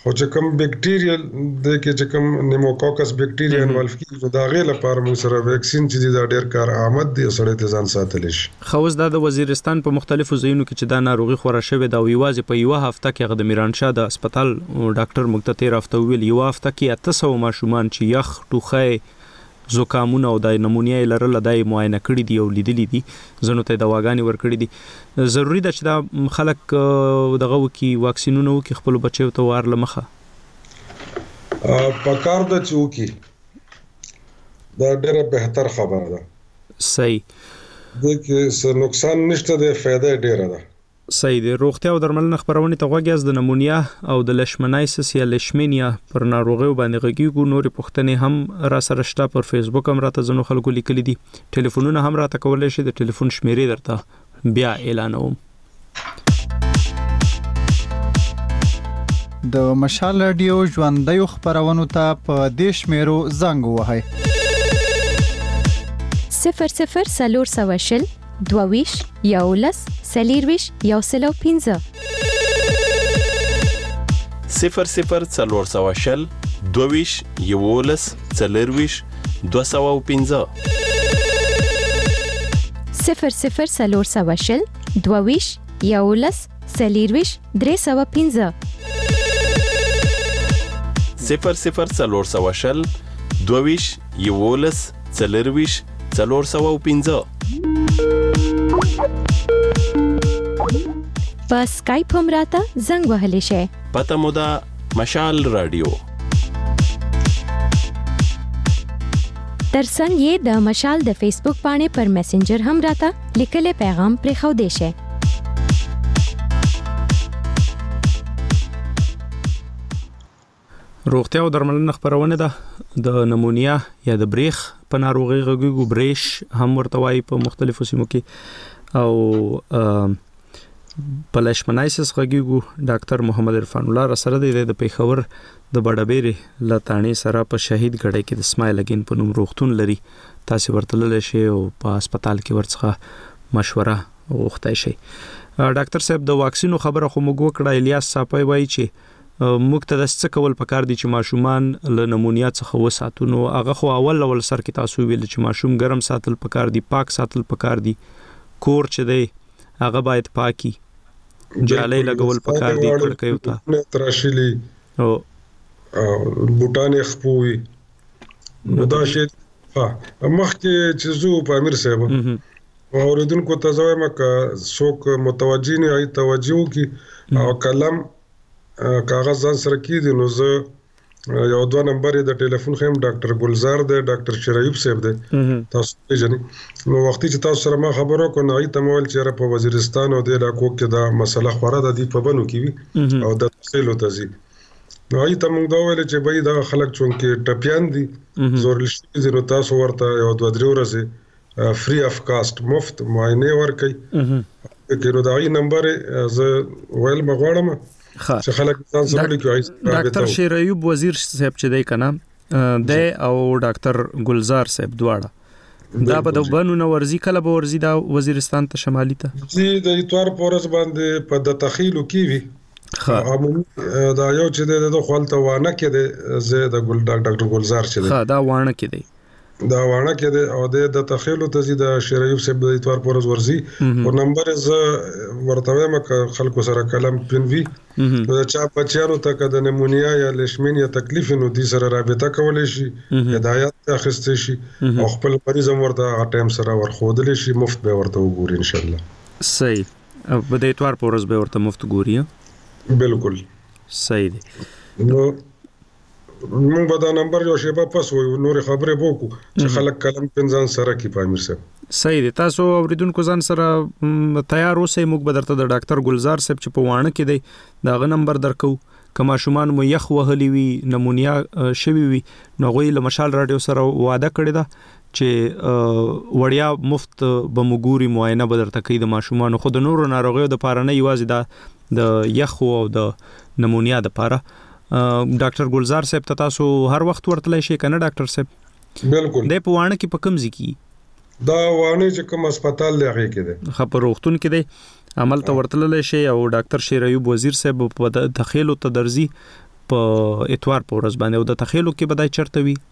خو چې کوم بیکټیریل د کې چې کوم نیموکوکس بیکټیریا انوالف کیږي دا غي لپاره موږ سره ویکسین چې دا ډیر کار آمد دی سره ته ځان ساتل شي. خو اوس د وزیرستان په مختلفو ځایونو کې چې دا ناروغي خورا شوې دا ویوازې په یو هفته کې د میرانشاه د هسپتال ډاکټر مقتدر تیر هفته ویل یو هفته کې اته سوه ماشومان چې یخ ټوخه زکامونه او د نمونیا لرل دای معاینه کړي دي او لیدلې دي زنو ته دواګانی ور کړي دي. ضروری ده چې دا خلک دغه وکي واکسینونه وکي خپل بچو ته وار لمخه پکار د چوکي دا ډېره بهتر خبره ده. صحیح د کې څه نقصان نشته د فائدې ډېره ده. صحیح دی. روغتیا او درملنه خبرونه ته غوږی د نمونیا او د لشمنایسس یا لشمینیا پر ناروغي باندې غږیږو. نورې پوښتنې هم را سره شته پر فیسبوک هم راته زنو خلکو لیکلي دي. ټلیفونونه هم راته کولای شي د ټلیفون شمیرې درته بیا اعلانوم. د مشال رادیو ژوندۍ خبرونو ته په دیش میرو زنګ وهاي صفر صفر سلور سواشل دوویش یولس سلیرویش یوسلو پینزه صفر صفر سلور سواشل دوویش یولس سلیرویش دو سوه پینزه صفر صفر سلور سواشل دوویش یولس سلیرویش درې سوه پینزه صفر صفر سلور سوه شل دوویش یولس څلرویش څلور سوه پنځه. په سکایپ هم راته زنګ وهلی شئ. پته مو ده مشال رادیو. ترڅنګ یې د مشال د فیسبوک باندې پر میسنجر هم راته لیکلی پیغام پرېښودی شئ. روغتیا او درملنه خبرونه ده د نمونیا یا د بریخ په ناروغي غږیږو بریش هم ورته وایي په مختلفو سیمو کې او په لشمنایسس غږیږو. ډاکټر محمد عرفان الله را سره دی د پیښور د بډبېرې لتاڼې سره په شهید ګړی کې د اسماعیل اګین په نوم روغتون لري. تاسو ورتللی شئ او په هسپتال کې ورڅخه مشوره وغوښتی شئ. ډاکټر صاحب د واکسینو خبره خو موږ وکړه. الیاس صاحب وایي چې موږ ته د څه کول پکار دي چې ماشومان له نمونیا څخه وساتو. نو هغه خو اول اول سر کې تاسو ویل چې ماشوم ګرم ساتل پکار دي، پاک ساتل پکار دي، کور چې دی هغه باید پاکي، جالۍ لګول پکار دي کړکیو ته تراشلي او بوټان خپوي. نو دا شی ها مخکې چې زو په امیر صاحب اوریدونکو ته زویم ک څوک متوجي نه ای توجه کی او کلم کاغذ ځان سره کیدي. نو زه یو دوه نمبر د ټلیفون خیم ډاکټر ګلزار دی، ډاکټر شریف صاحب دی، تاسو پیژنئ. نو وختي چې تاسو سره ما خبرو کو نو ای تمول چې په وزیرستان او د علاقو کې دا مسله خورا د دی په بنو کې او د تفصیل او تزي نو ای تم دا ویل چې بای دا خلک چونکې ټپیان دي زور لشي زیرو تاسو ورته یو دوه درې ورځې فری اف کاست مفت معاینه ورکړي. کله دا ای نمبر ز ویل مغواړم چې خلک ځان سره لیکي. ډاکټر شیر ایوب وزیر صاحب چې دی کنه د او ډاکټر ګلزار صاحب دواړه دا به د بنو ورزي کله به ورزي دا وزیرستان ته شمالي ته جی د اتوار پورز باندې په د تخیلو کیوي عمومي دا یو چې د خپلته وانه کې د زه د ګل ډاکټر ګلزار چې ها دا وانه کې دی دا وانه کې د او د تخیلو ته زی د شریف صاحب د اتوار پورز ورزي او نمبر ز ورته مک خلکو سره کلم پنوي نو چا بچیانو ته کده نمونیا یا لشمینیا تکلیف نو دي سره رابطه کولای شي، هدایت اخیستل شي او خپل مریض ورته ټایم سره ورخودل شي، مفت به ورته وګوري ان شاء الله. صحیح. په دې اتوار پورز به ورته مفت ګوري. بالکل صحیح دی. نو موږ به دا نمبر یو شیبه پس وایو نور خبرې وکړو چې خلک کلم پنځان سره کی پامیر صاحب. صحیح دی. تاسو اوریدونکو ځان سره تیار اوسئ. موږ به درته د ډاکټر ګلزار صاحب چې په وانه کې دی داغه نمبر درکو. کما شومان مو یخ وهلی وي، نمونیا شوی وي، نو غوي له مشال رادیو سره وعده کړی دا چې وړیا مفت به مګوري معاینه به درته کوي د ماشومان. خو د نورو ناروغیو د پاره نه یوازې دا د یخ او د نمونیا د پاره. ډاکټر ګلزار صاحب ته تاسو هر وخت ورتلای شئ کنه ډاکټر صاحب؟ بالکل. د په وانه کې په کوم ځای کې دا وانه چې کوم هسپتال دی هغه کې دی، خبر روغتون کې دی، عمل ته ورتللی شي. او ډاکټر شیر ایوب وزیر صاحب په تخیلو ته درځي په اتوار په ورځ باندې او د تخیلو کې بدای چرته وي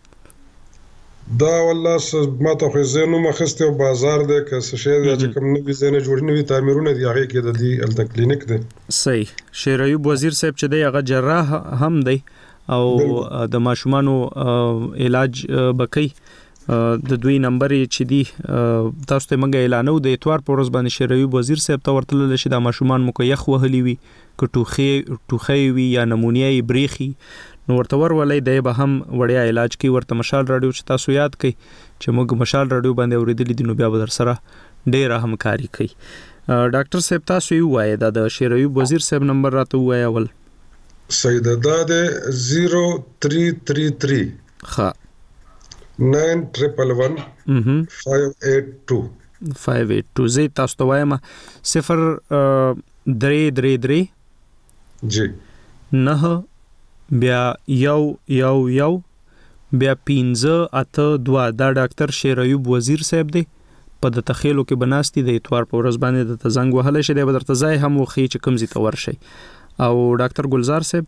دا والله ما ته خو زینو مخسته او بازار دی که څه شی دی چې کوم نوې زینه جوړ نوې تعمیرونه دی هغه کې د دې الته کلینیک دی صحیح شیر ایوب وزیر صاحب چې دی هغه جراح هم دی او د ماشومانو علاج بکی د دوی نمبر چې دی تاسو ته منګه اعلانو د اتوار په ورځ باندې شیر ایوب وزیر صاحب ته ورتل شي د ماشومان مو یخ وهلی وي که ټوخي ټوخي وي یا نمونیا بریخي نو ورته ورولې د به هم وړیا علاج کوي ورته مشال رادیو چې تاسو یاد کړئ چې موږ مشال رادیو باندې اوریدلې دي نو بیا به در سره ډېر همکاري کوي ډاکټر صاحب تاسو یو وایي دا د شیر ایوب وزیر صاحب نمبر راته وایي اول صحیح ده دا د زیرو تھری تھری تھری ها ناین ټریپل ون فایو ایٹ ټو فایو ایٹ ټو زه تاسو ته وایم صفر درې درې درې جی نه بیا یو یو یو بیا پینځه اته دوا دا ډاکټر شیر ایوب وزیر صاحب دی په د تخیلو کې بناستي د اتوار په ورځ باندې د تزنګ وهله شي د بدرته ځای هم وخی چې کم زی ته ورشي او ډاکټر ګلزار صاحب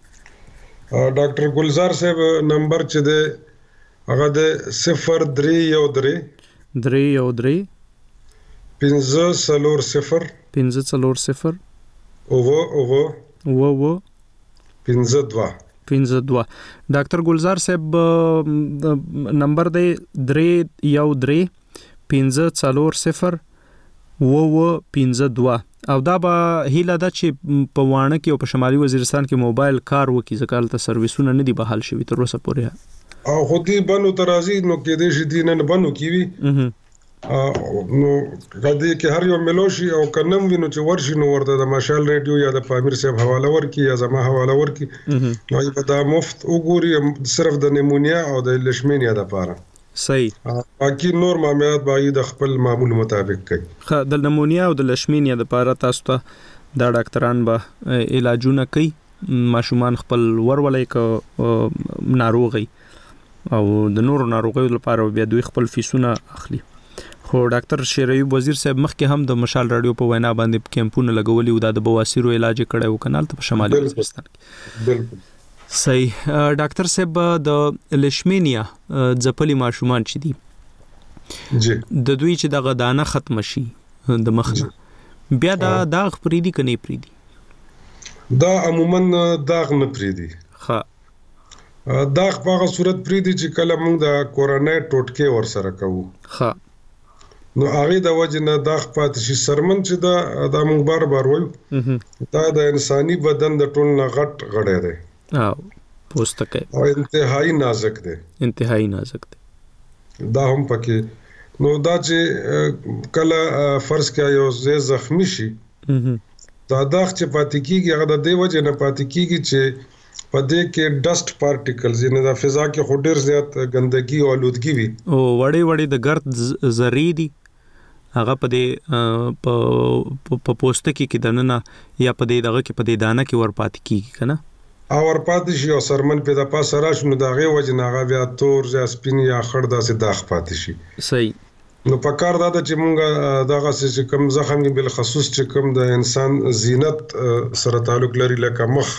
ډاکټر ګلزار صاحب نمبر چې دی هغه د صفر درې یو درې درې یو درې پنځه څلور صفر پنځه څلور صفر اوه اوه و و پنځه دوا پنځه دوا ډاکټر ګلزار صاحب نمبر دی درې یو درې پنځه څلور صفر و و پنځه دوا او دا به هیله ده چې په وانه کې او په شمالي وزیرستان کې موبایل کار وکړي ځکه هلته سرویسونه نه دي بحال شوي تر اوسه پورې او خو دې بنو ته راځي نو کېدای شي دې نه بنو کېوي نو غدي کې هر یو ملوشي او کنم وینو چې ورشي نو ورته د مشال ریډیو یا د پامیر صاحب حواله ورکی یا زما حواله ورکی نو یې دا مفت وګوري صرف د نیمونیا او د لشمینیا د پاره صحیح باقي نور معاملات باید د خپل معمول مطابق کوي خا د نیمونیا او د لشمینیا د پاره تاسو ته دا ډاکټران به علاجونه کوي ماشومان خپل ورولې ک ناروغي او د نورو ناروغیو لپاره بیا دوی خپل فیسونه اخلي خو ډاکټر شیر ایوب وزیر صاحب مخکې هم د مشال رادیو په وینا باندې کیمپونه لګولي او د بواسیرو علاج کړي او کنال ته په شمالي وزیرستان کې بالکل صحیح ډاکټر صاحب د لشمینیا ځپلي ماشومان چې دي جی د دوی چې د غدانه ختم شي د مخ بیا دا داغ پریدي کني پریدي دا عموما داغ نه پریدي ها داغ په هغه صورت پریدي چې کله موږ د کورونای ټوټکې ور سره کوو ها نو هغه د وجه نه داغ پات شي سرمن چې دا د موږ بار بار وایو دا د انساني بدن د ټول نه غټ غړی دی او پوستکه او انتهایی نازک دی انتهایی نازک دی دا هم پکې نو دا چې کله فرض کیا یو زه زخمی شي دا داغ چې پاتې کیږي هغه د دې وجه نه پاتې کیږي چې په دې کې ډست پارټیکلز یعنی د فضا کې خو ډېر زیات ګندګي او آلودګي وي او وړي وړي د ګرد ذری دي هغه په دې په پوستکي کې دننه یا په دې دغه کې په دې دانه کې ور پاتې کیږي کنه او ور پاتې شي او سرمن په د پاسه راشي نو دغه وجه نه هغه بیا تور یا سپین یا خړ داسې داغ پاتې شي صحیح نو په کار دا چې مونږه دغه چې کوم زخم کې بل خصوص چې کوم د انسان زینت سره تعلق لري لکه مخ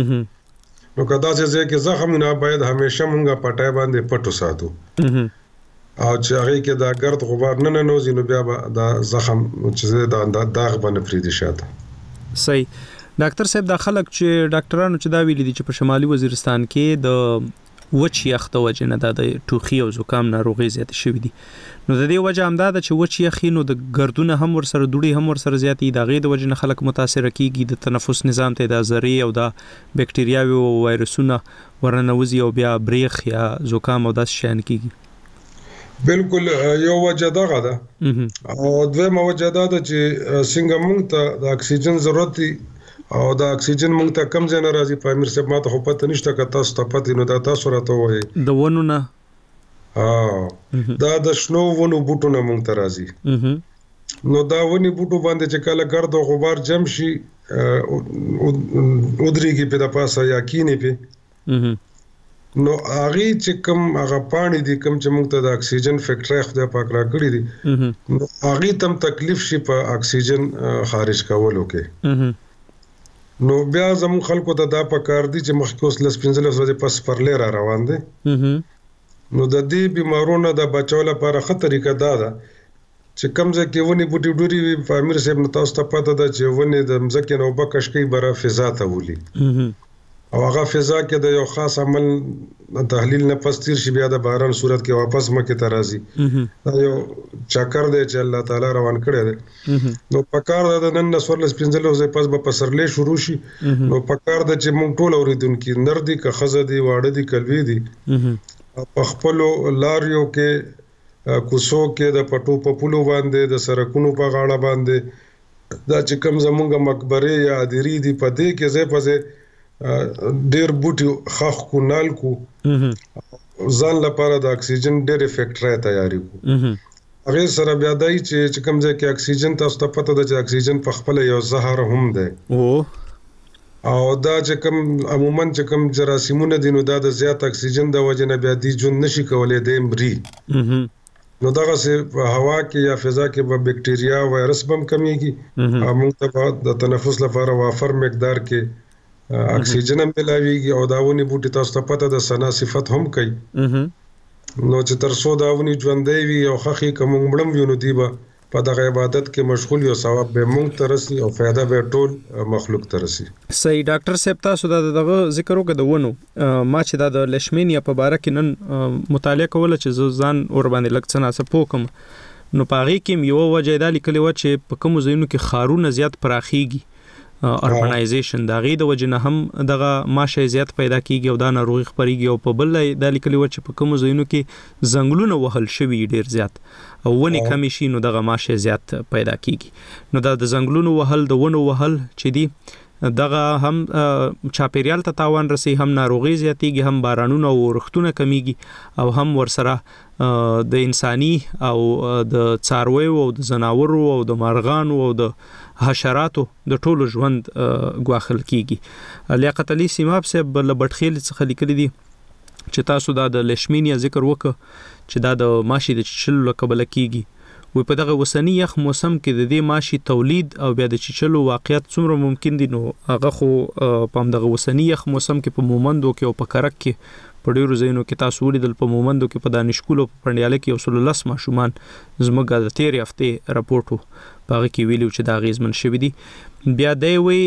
نو کدا چې کې زخم نه باید همیشه مونږه پټای باندې پټو ساتو او چې هغه کې دا ګرد غبار نه نه نوځي نو بیا دا زخم چې دا داغ باندې پریدي شاته صحیح ډاکټر صاحب دا خلک چې ډاکټرانو چې دا ویلي دي چې په شمالي وزیرستان کې د وچ یخت وجه نه د ټوخي او زکام ناروغي زیات شوې دي نو د دې وجه هم دا چې وچ یخي نو د ګردونه هم ور سره دوړي هم ور سره زیاتې د غي د وجه نه خلک متاثر کیږي د تنفس نظام ته د ذری او د بکټریاوي او وایرسونه ورنوزي او بیا بریخ یا زکام او داس شان کیږي بالکل یو وجه دا غدا او دویمه وجه دا چې څنګه موږ ته د اکسیجن ضرورت او د اکسیجن موږ ته کم ځای نه راځي په امیر صاحب ماته خو پته نشته که تاسو ته پته نو دا تاسو راته وایي د ونو نه ها دا د شنو ونو بوټو نه موږ ته راځي نو دا ونی بوټو باندې چې کله ګرد او غبار جم شي ودرېږي په د پاسه یا کینې په نو هغه چې کوم هغه پانی دي کوم چې موږ ته د اکسیجن فیکټری خدای پاک راکړي دي نو هغه تم تکلیف شي په اکسیجن خارج کولو کې نو بیا زمون خلکو ته دا پکار دي چې مخکې اوس لس پنځلس ورځې پس پرلې را روان دي. نو د دې بیمارونو د بچو لپاره ښه طریقه دا ده چې کوم ځای کې ونې بوټي ډوري وي، په امیر صاحب نو تاسو ته پته ده چې ونې د مځکې نه اوبه کشکۍ بره فضا ته ولي، او هغه فضا کې د یو خاص عمل تحلیل نه پس تیر شي بیا د باران صورت کې واپس مکه ته راځي. دا یو چکر دی چې الله تعالی روان کړی دی. نو پکار ده نن نسورلس پنځلس ورځې پس به پسرلې شروع شي. نو پکار ده چې موږ ټول اوریدونکو نر دي که ښځه دي واړه دي کلوي دي په خپلو لاریو کې کوڅو کې د پټو په پولو باندې د سړکونو په غاړه باندې دا چې کوم زمونږ مقبره یا اديري دي په دې کې ځای په ځای ډېر بوټي خاخ کو نال کو ځان لپاره د اکسیجن ډېر فیکټری تیاری کو. هغه سره بیا دای چې کوم ځای کې اکسیجن تاسو ته پته ده چې اکسیجن په خپل یو زهر هم ده او دا چې کوم عموما چې کوم جراثیمونه دي نو دا د زیات اکسیجن د وجه نه بیا دي جون نشي کولای د مري. نو دغه سه هوا کې یا فضا کې به بکټریا وایرس بم کمیږي او موږ ته د تنفس لپاره وافر مقدار کې اکسیجن هم ملاويږي او داونی بوټي تاسو ته پته د سنا صفت هم کوي. نو چې تر څو داونی ژوندې وي او خخي کوم مړم وي نو دی به په دغه عبادت کې مشغول یو ثواب به مونږ ترسي او فایده به ټول مخلوق ترسي. صحیح ډاکټر صاحب تاسو دا دغه ذکر وکړو ما چې دا د لشمینیا په باره کې نن مطالعه کوله چې ځان اور باندې لکه څه ناسه پوکم نو پاغي کې یو وجه دا لیکلی و چې په کوم ځایونو کې خارونه زیات پراخيږي اربنایزیشن دا غي د وجه نه هم دغه ماشه زیات پیدا کیږي او دا ناروغي خبريږي او په بل د لیکلي و چې په کوم ځایونو کې زنګلونه وهل شوی ډیر زیات او ونی کمی شي نو دغه ماشه زیات پیدا کیږي. نو دا د زنګلونو وهل د ونو وهل چې دی دغه هم چاپیریال ته تاوان رسي، هم ناروغي زیاتیږي، هم بارانونه او رختونه کمیږي او هم ورسره د انساني او د څارویو او د زناورو او د مارغانو او د حشراتو د ټولو ژوند غواخل کیږي. لیاقت علي سیماب صاحب لبټخیل څخه لیکلي دي چې تاسو دا د لشمینیا ذکر وکړه چې دا د ماشي د چچلو قبل کیږي و په دغه وسنی یخ موسم کې د دې ماشي تولید او بیا د چچلو واقعیت څومره ممکن دي. نو هغه خو په دغه وسنی یخ موسم کې په مومندو کې او په کرک کې په ډیرو ځایونو کې تاسو ولیدل په مومندو کې په دانشکولو په پندیاله کې اصول الله ماشومان زموږ د تیرې هفته راپورټو باغ کې ویلو چې دا غیزمن شوی دي. بیا دی وی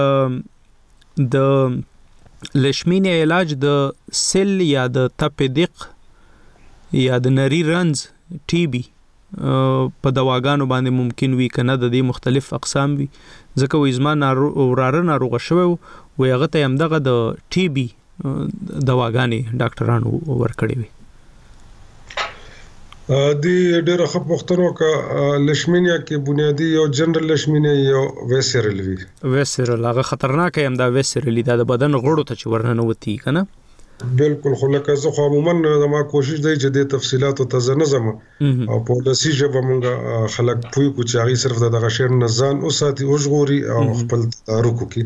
د لشمینیا علاج د سل یا د تپدق یا د نری رنز ټي بي په دواګانو باندې ممکن وي کنه د دې مختلف اقسام وي ځکه وې زما وراره ناروغه شوی و هغه ته هم دغه د ټي بي دواګانې ډاکټرانو ورکړې وي. دی ډېر ښه پوښتنه کا لشمینیا کې بنیادی یو جنرال لشمینیا یو ویسرل وی ویسرل هغه خطرناک هم دا ویسرل دا د بدن غړو ته چې ورننه وتی کنه بالکل. خو لکه زه خو عموما ما کوشش دی چې د تفصيلات او تزنظم او پالیسی ژبه مونږ خلک پوي کو چې هغه صرف دغه شیر نه ځان او ساتي او ژغوري او خپل تدارک کوي.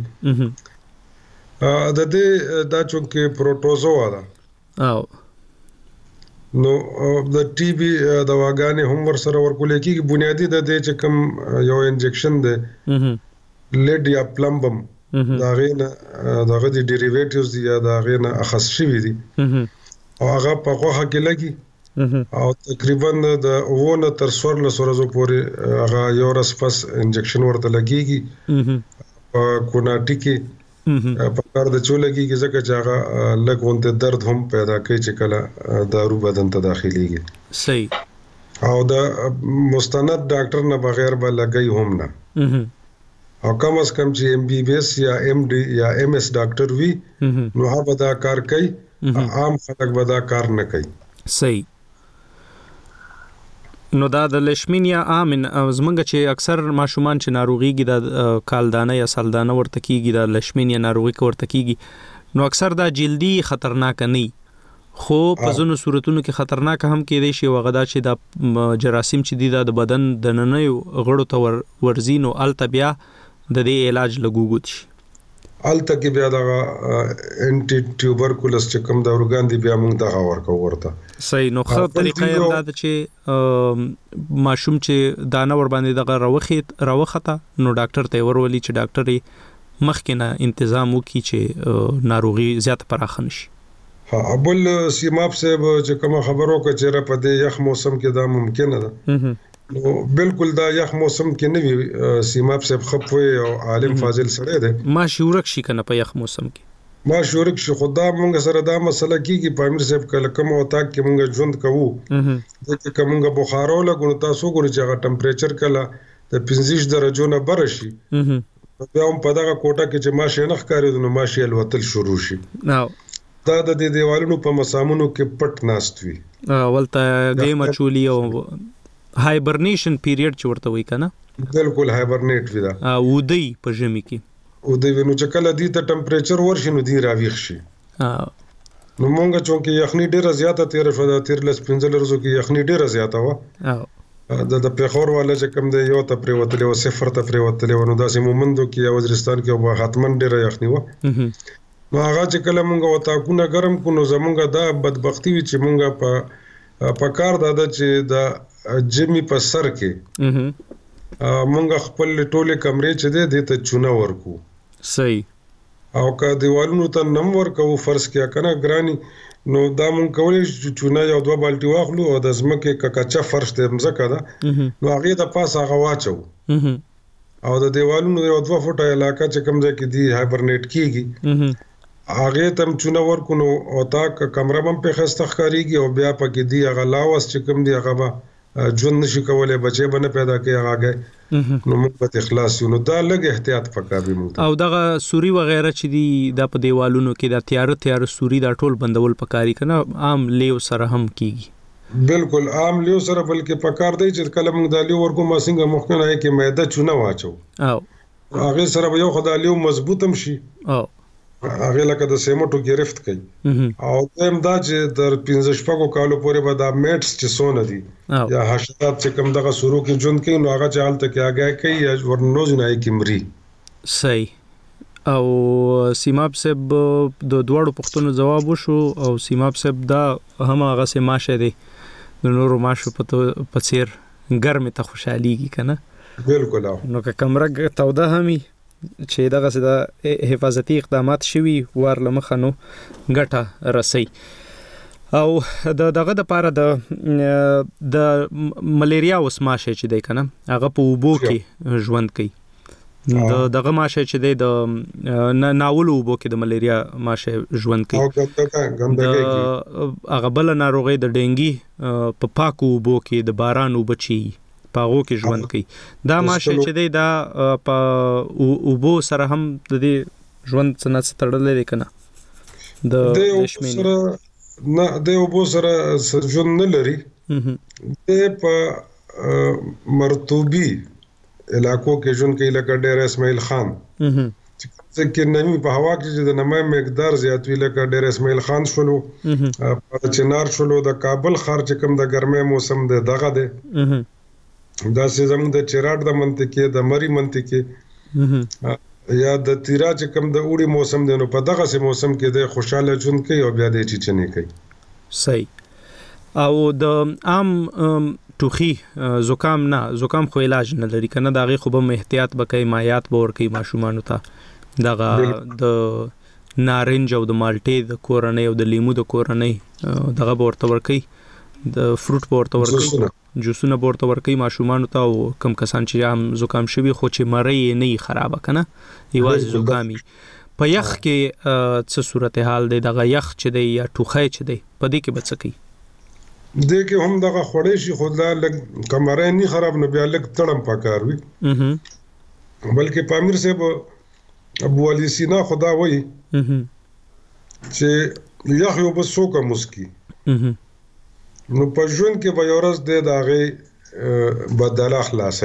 د دې دا چونکه پروتوزوا ده او نو د ټي بي دواګانې هم ورسره ورکول کېږي. بنیادی د دې چې کوم یو انجکشن ده لیډ یا پلمبم دا غینه دغه دی ډیریویټیوز دی یا دا غینه اخص شوی دی او هغه په خوخه کې لګي او تقریبا د وونه تر څوارلس ورځې پورې هغه یو ورځ پس انجکشن ورته لګيږي په کوناټي کې په کار د چولګي کې ځکه چې هغه لګونته درد هم پیدا کوي چې کله دارو بدن ته داخليږي. صحیح. او د مستند ډاکټر نه بغیر به لګي هم نه او کم از کم چې ایم بی بی ایس یا ایم ډي یا ایم ایس ډاکټر وي نو هغه دا کار کوي، عام خلک به دا کار نه کوي. صحیح. نو دا د لشمینیا عامن زمونږ چې اکثر ماشومان چې ناروغيږي د کالدانه یا سالدانه ورته کیږي د لشمینیا ناروغي ورته کیږي نو اکثر دا جلدی خطرناک نه خو په ځینو صورتونو کې خطرناک هم کېدای شي وغدا چې د جراثیم چې د بدن د نننیو غړو ته ورزینو الته بیا د دې علاج لګوګوت شي الته کې بیا د انټي ټیوبرکولس چې کوم د اورګان دی بیا موږ دغه ورکو ورته. صحیح. نو خو طریقې هم دا چې ماشوم چې دانه ور باندې دغه راوخیت راوخته نو ډاکټر ته ورولي چې ډاکټر مخکې نه تنظیم وکړي چې ناروغي زیات پراخه نشي. ها بل سیماب صاحب چې کوم خبرو کې چې په دې یخ موسم کې دا ممکنه ده نو بالکل دا یخ موسم کې نه وي سیماب صاحب خپوي او عالم فاضل سره ده ما شورک شي کنه په یخ موسم کې ما شورک شي خدا مونږ سره دا مسله کیږي په امیر صاحب کله کوم او تاک کې مونږ ژوند کوو د کومه بخارو لګو تاسو ګورئ چې هغه ټمپریچر کله د پنځه درجو نه بر شي بیا هم په دغه کوټه کې چې ماشه نه ښکاري نو ماشه الوتل شروع شي نو دا د دې دیوالونو په مسامونو کې پټ ناست وي ولته گیم چولی او هایبرنیشن پیریډ چې ورته وای کنه بالکل هایبرنیټ وي دا او دی په ژمي کې او دی نو چې کله دی ته ټمپریچر ورشي نو دی راویښ شي نو مونږ چې یخني ډیره زیاته تیر شو دا تیر لس پنځه ورځې کې یخني ډیره زیاته و د د پیښور والا چې کوم دی یو ته پریوتلې او صفر ته پریوتلې ونو داسې مومندو کې وزیرستان کې او حتمن ډیره یخني و نو هغه چې کله مونږ وتاکونه ګرم کو نو زمونږ دا بدبختی وي چې مونږ په په کار دا چې د جمی په سر کې مونږ خپل ټوله کمرې چې دې ته چونه ورکو صحیح او که دیوالونو ته نم ورکو فرض کیا کنه ګرانی نو دا مونږ کولای چونه یو دوه بالټي واخلو او د زمکه کچا فرش ته مزکه دا نو هغه د پاسه هغه واچو او د دیوالونو یو دوه فوټه علاقه چې کوم ځای کې دی هایبرنیټ کیږي هغه تم چونه ورکو نو او تا کمره هم په خسته ښکاریږي او بیا پکې دی هغه لاوس چې کوم دی هغه ژوند نشي کولای بچي بنه پیدا کوي هغه نو موږ په اخلاص نو دا لږ احتیاط پکار دی موږ او دغه سوري وغیرہ چې دی د په دیوالونو کې د تیار تیار سوري دا ټول بندول پکاري کنه عام لیو سره هم کیږي بالکل عام لیو سره بلکې پکار دی چې کله موږ د لیو ورکو ماسنګ مخکنه ہے کې مېده چونه واچو او هغه سره یو خدای لیو مضبوط هم شي او هغه لکه د سیمټو گرفت کوي او دیم دا چې در پنځه شپږو کالو پورې به دا میټس چې سونه دي یا حشرات چې کوم دغه شروع کې ژوند کوي نو هغه چې حالت کې هغه کوي یا ورنوز نه کی مري صحیح او سیماب صاحب د دوړو پښتنو جواب وشو او سیماب صاحب دا هم هغه سه ماشه دي د نورو ماشو په پڅیر ګرمه ته خوشحاليږي کنه بالکل نو که کمره توده همي چې دغه سده حفاظتي اقدامات شوي ور لمخه نو ګټه رسي او د دغه د پاره د د ملیریا اوس ماشه چې دی کنه هغه په وبو کې ژوند کوي د دغه ماشه چې دی د ناول وبو کې د ملیریا ماشه ژوند کوي هغه بل ناروغي د ډینګي په پاکو وبو کې د باران وبچي پاغو کې ژوند کوي دا ماشه چې دی دا په اوبو سره هم د دې ژوند څخه تړلې دی کنه د سره نه د اوبو سره ژوند نه لري د په مرطوبي علاقو کې ژوند کوي لکه ډیر اسماعیل خان چې نمی په هوا کې د نمای مقدار زیات وی لکه ډیر اسماعیل خان شولو په چنار شولو د کابل ښار چې کوم د ګرمۍ موسم دی دغه دی دا سه زموږ د چراټ د منطقه د مری منطقه یا د تیرا چې کوم د اوړي موسم دی نو په دغه سه موسم کې د خوشاله ژوند کوي او بیا د چچنه کوي صحیح او د عام ټوخي زکام نه زکام خو علاج نه لري کنه دغه خو به احتیاط وکړي مایات به ور کوي ماشومان ته دغه د نارنج او د مالټې د کورنۍ او د لیمو د کورنۍ دغه به ورته ور کوي د فروټ به ورته ور کوي جوسونه ورته ورکي ماشومان ته او کم کسان چې هم زکام شوی خو چې مړی نه خراب کنه یوازې زکامي په یخ کې څه صورتحال دی دغه یخ چې دی یا ټوخی چې دی په دې کې بچکی دې کې هم دغه خړې شي خو لا لګ کمره نه خراب نه بیا لګ تړم پکار وي بلکې پامیر صاحب ابو علي سینا خدا وای چې یخ یو بس سوکا مسکی نو په ژوند کې به یورس د داغه بدل اخلاصي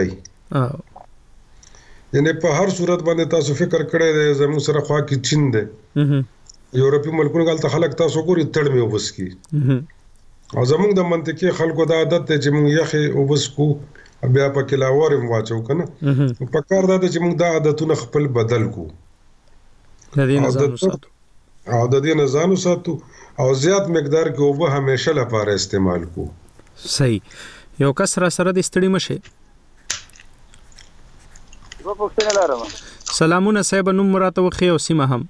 یعنی په هر صورت باندې تاسو فکر کړئ د زمو سره خوا کې چین ده یورپی ملکونو غلط خلک تاسو ګوري تړ مې وبس کی او زموږ د منطقي خلکو د عادت ته چې موږ یخي وبس کو بیا په کلا ورم واچو کنه په کار دا چې موږ د عادتونو خپل بدل کو د دې نظام ساتو او د دې نظام ساتو او زیات مقدار کې اوبه همیشه لپاره استعمال کو صحیح یو کس را سره د ستړي مشه و پښتنه لارم سلامونه صاحب، نوم مراته وخی او سیمه هم.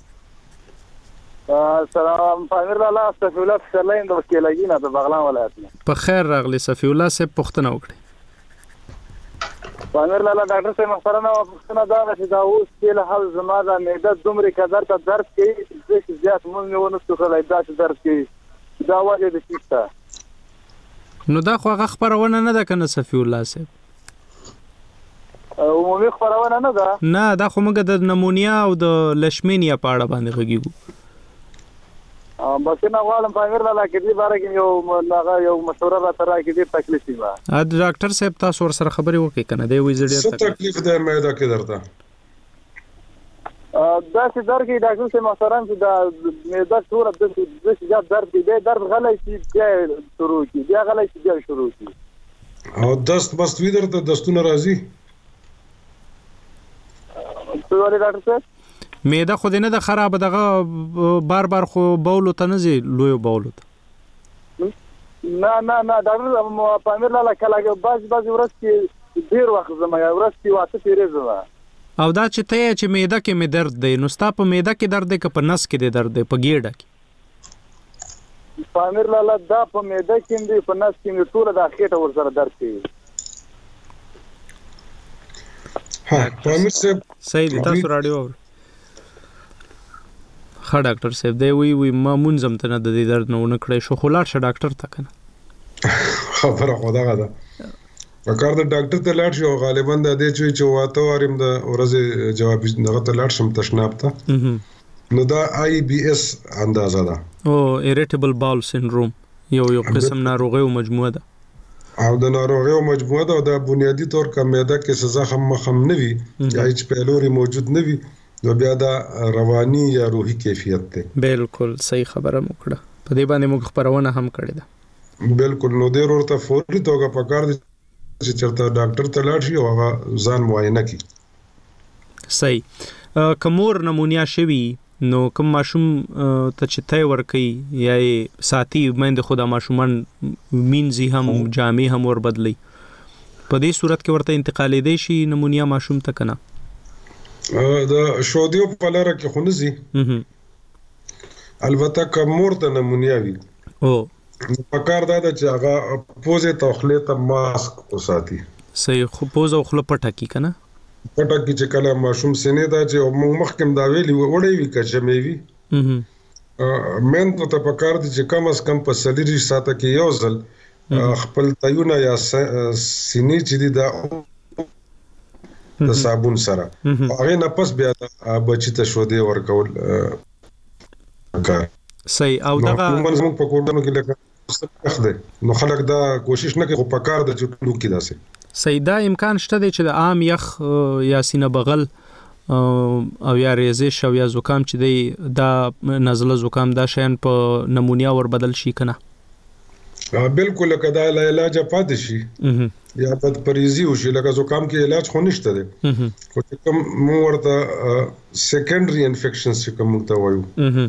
سلام پامیر لاله صفی الله پسرلی د وکیلګی نه د بغلان ولایت نه. په خیر راغلی صفی الله صاحب، پوښتنه وکړئ. پامیر لاله ډاکټر صاحب محترمه پوښتنه دا ده چې دا اوس په حال زما د معده دومره قدر ته درد کوي چې زیات مونږ نه ونه څه دا چې درد کوي دا وجه د شیشته. نو دا خو هغه خبرونه نه ده کنه صفی الله صاحب؟ عمومي خبرونه نه ده. نه دا خو موږ د نمونیا او د لشمینیا په اړه باندې غږیږو. بس نه غواړم پامیر لاله کې دې باره کې یو هغه یو مشوره را ترای کې دې تکلیف دی. ما ا ډاکټر صاحب تاسو ور سره خبرې وکړئ کنه دی وې زړه تکلیف ده معده کې درته دا چې درګي ډاکټر صاحب محترم چې دا معده ټول د دې چې درد دی درد غلې چې بیا شروع کی بیا غلې چې بیا شروع کی او دست بس وی درته دستونه راځي. څه ولې ډاکټر صاحب معده خو دې نه د خراب دغه بار بار خو بولو ته نه زی لوی بولو ته نه نه نه ډاکټر پامیر لاله کله باز باز ورځ کې ډیر وخت زما ورځ کې واته پیری زما او دا چې ته چې معده کې مې درد دی نو ستا په معده کې درد دی که په نس کې دی درد دی په ګیډه کې؟ پامیر لاله دا په معده کې دی په نس کې ټول د اخیټه ور سره درد کوي. ها پامیر صاحب صحیح دی تاسو راډیو اور ها ډاکټر صاحب دی وی وی ما منظم ته نه د دې درد نه ونه کړی شو خلاص شه ډاکټر تا کنه خبره خدا غدا وکړ د ډاکټر ته لاړ شو غالبا د دې چې واته وارم د ورځې جواب نه ته لاړ شم تشناب ته نو دا آی بي اس اندازه ده او ایریټیبل باول سندروم یو یو قسم ناروغي او مجموعه ده او د ناروغي او مجموعه ده د بنیادی طور کا معده کې زخم مخم نه وي یا هیڅ پیلوري موجود نه وي نو بیا دا رواني یا روحي کیفیت ده. بالکل صحیح خبره موکړه په دې باندې موږ خبرونه هم کړې ده. بالکل نو ډیر ورته فوري توګه پکار دي چې چرته ډاکټر ته لاړ شي او هغه ځان معاینه کړي. صحیح کومور نمونیا شوی نو کوم ماشوم ته چې تای ور کوي یا ساتي مند خدا ماشومان مینځي هم جامې هم ور بدلی په دې صورت کې ورته انتقال دی شي نمونیا ماشوم ته کنه دا شودیو په لاره کې خونځي البته کومور ته نمونیا وي او پکار دا چې هغه پوزه توخله ته ماسک وساتي. صحیح خو پوزه خو پټه کی کنه پټه کی چې کله ماشوم سینې دا چې مخکم دا ویلی وړي وی کچې مې وی مېن ته پکار دي چې کم از کم په سلیری ساته کې یو ځل خپل تایونه یا سینې چې دا د صابون سره هغه نه پس بیا بچی ته شو دی ورکول کار. صحیح او دغه موږ په کوډونو کې لکه نو خلک دا کوشش نه کوي په کار د چټلو کې داسې. صحیح دا امکان شته دی چې د عام یخ یا سینه بغل او یا ریزش او یا زکام چې دی دا نزله زکام دا شین په نمونیا ور بدل شي کنه. بالکل کدا علاج پاتې شي یا بد پریزي وشي لکه زکام کې علاج خو نشته دی خو کوم مو ورته سیکنډري انفیکشنز چې کوم ته وایو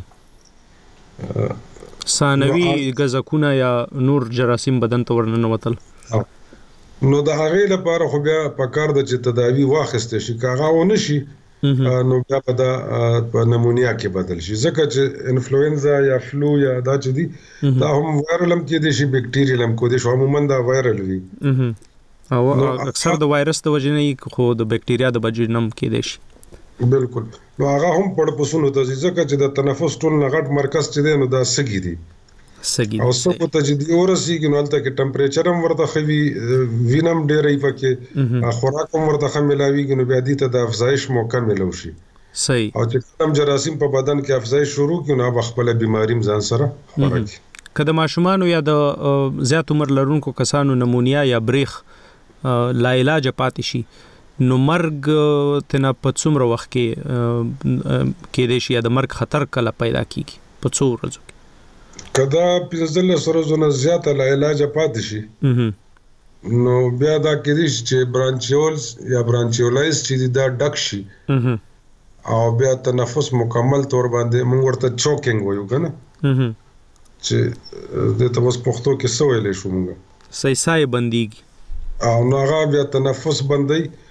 ثانوي غزکونه یا نور جراثیم بدن ته ورننه وتل نو د هغه لپاره خو بیا پکار د چې تداوی واخسته شي کاغه و نشي نو بیا په د نمونیا کې بدل شي ځکه چې انفلوئنزا یا فلو یا دا چې دي دا هم وایرل هم کې دي شي بکټیریل هم کو دي شو عموما دا وایرل وي او اکثر د وایرس د وجې نه خو د بکټیریا د وجې نه کې دي شي. بالکل نو هغه هم پړ پسونو ته ځکه چې د تنفس ټول نغټ مرکز چې دی نو دا سګي دي سګي او څه په تجدید ورسیږي نو البته کې ټمپریچر هم ورته خوي وینم ډېرې پکې خوراک هم ورته ملاويږي نو بیا دې ته د افزایش موقع ملو شي. صحیح او چې کوم جراثیم په بدن کې افزایش شروع کړي نو خپل بیماری ځان سره خوراکي کله ماشومان یا د زیات عمر لرونکو کسانو نمونیا یا بریخ لا علاج پاتې شي نو مرګ تنه په څومره وخت کې کې دي شي یا د مرګ خطر کله پیدا کیږي په څو ورځو کې کدا پنځل سره زونه زیات لا علاج پاتې شي نو بیا دا کې دي چې برانچیولز یا برانچیولایز چې دا ډک شي او بیا تنفس مکمل تور باندې موږ ورته چوکینګ وایو کنه چې د تاسو پښتو کې څه ویلې شو موږ صحیح سای بنديږي او نو هغه بیا تنفس بندي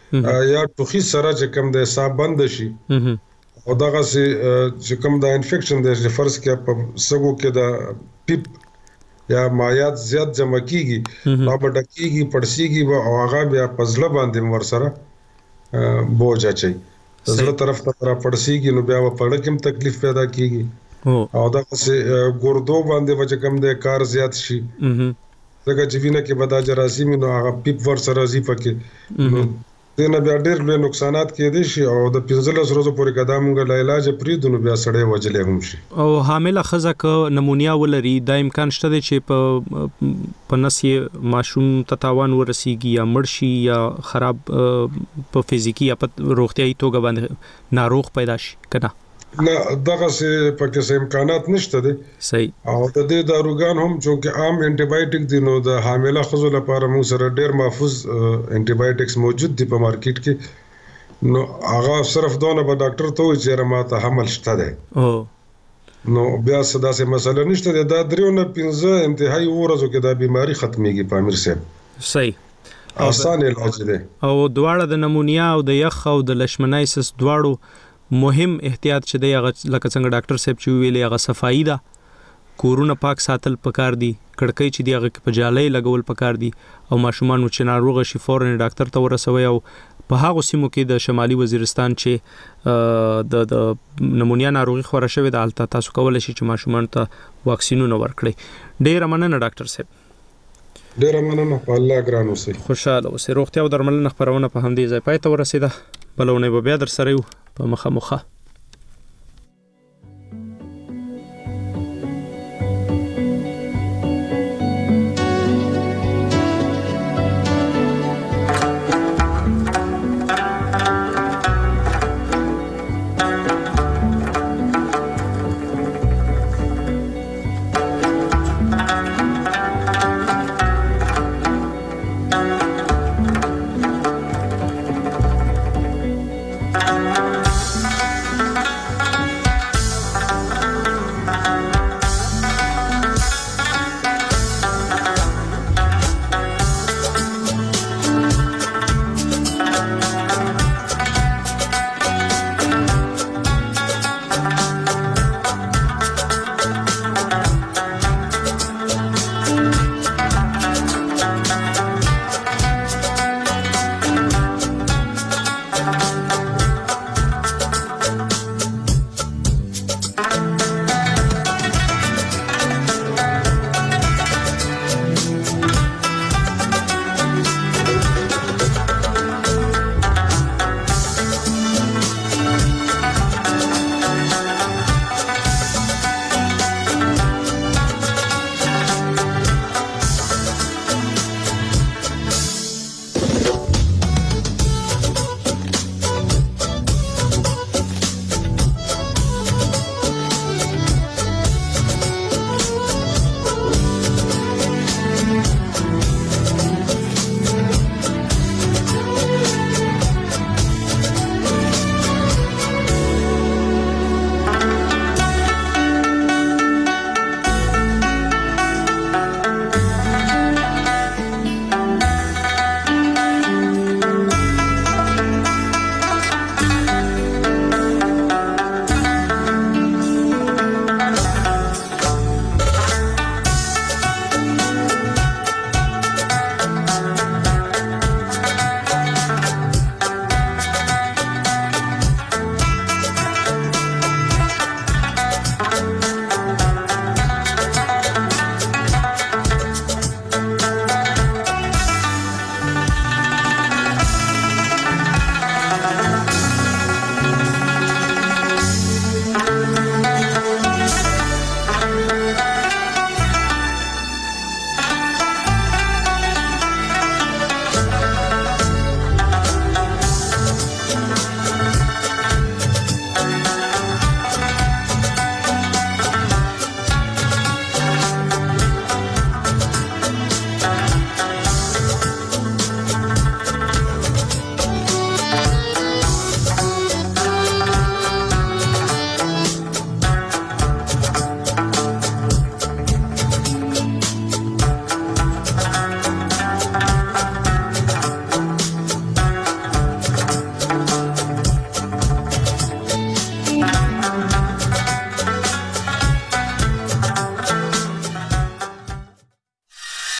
یا ټوخي سره چې کوم د حساب بند شي او دغه چې کوم د انفیکشن د فرض کې په سګو کې د پیپ یا مایات زیات جمع کیږي نو په ډکیږي پړسیږي او هغه بیا پزله باندې ور سره بوج اچي زړه طرف ته را پړسیږي نو بیا په پړه کې تکلیف پیدا کیږي او دغه ګردو باندې وجه کم د کار زیات شي دغه چې وینه کې بدا جراثیم نو هغه پیپ ور سره زی پکې دنه بیا ډېر لوی نقصانات کېدي شي او د پنځلس ورځې پورې قدمونګه لا علاج پریدونو بیا سړی وجلې هم شي او حامله ښځه ک نمونیا ولري دا امکان شته دی چې په په نس یې ماشوم ته تاوان ورسیږي یا مړ شي یا خراب په فزیکی یا په روغتیايي توګه باندې ناروغ پیدا شي کنه نه دغه څه پکې څه امکانات نشته دي صحیح او د دې داروګان هم چې عام انټي بایوټیک دي نو د حامله ښځو لپاره موږ سره ډېر محفوظ انټي بایوټکس موجود دي په مارکیټ کې نو هغه صرف دونه به ډاکټر ته وایي چې راته حمل شته دی او نو بیا صدا سه مسله نشته دا درېونه پنځه انتهایی ورځو کې دا بیماری ختميږي په امیر صاحب صحیح آسان علاج دی او دواړه د نمونیا او د یخ او د لشمنایسس دواړو مهم احتیاط چې دی هغه لکه څنګه ډاکټر صاحب چې ویلي هغه صفائی ده کورونه پاک ساتل پکار دي کړکۍ چې دی هغه په جالۍ لګول پکار دي او ماشومان چې ناروغ شي فورن ډاکټر ته ورسوي او په هغه سیمو کې د شمالي وزیرستان چې د د نمونیا ناروغي خوره شوې ده البته تاسو کولای شئ چې ماشومان ته واکسینونه ورکړئ ډېر مننه ډاکټر صاحب ډېر مننه په الله ګران اوسئ خوشاله اوسئ روغتیا او درملنه خبرونه په همدې ځای پای ته ورسیده بلونه به بیا در سره یو په مخه مخه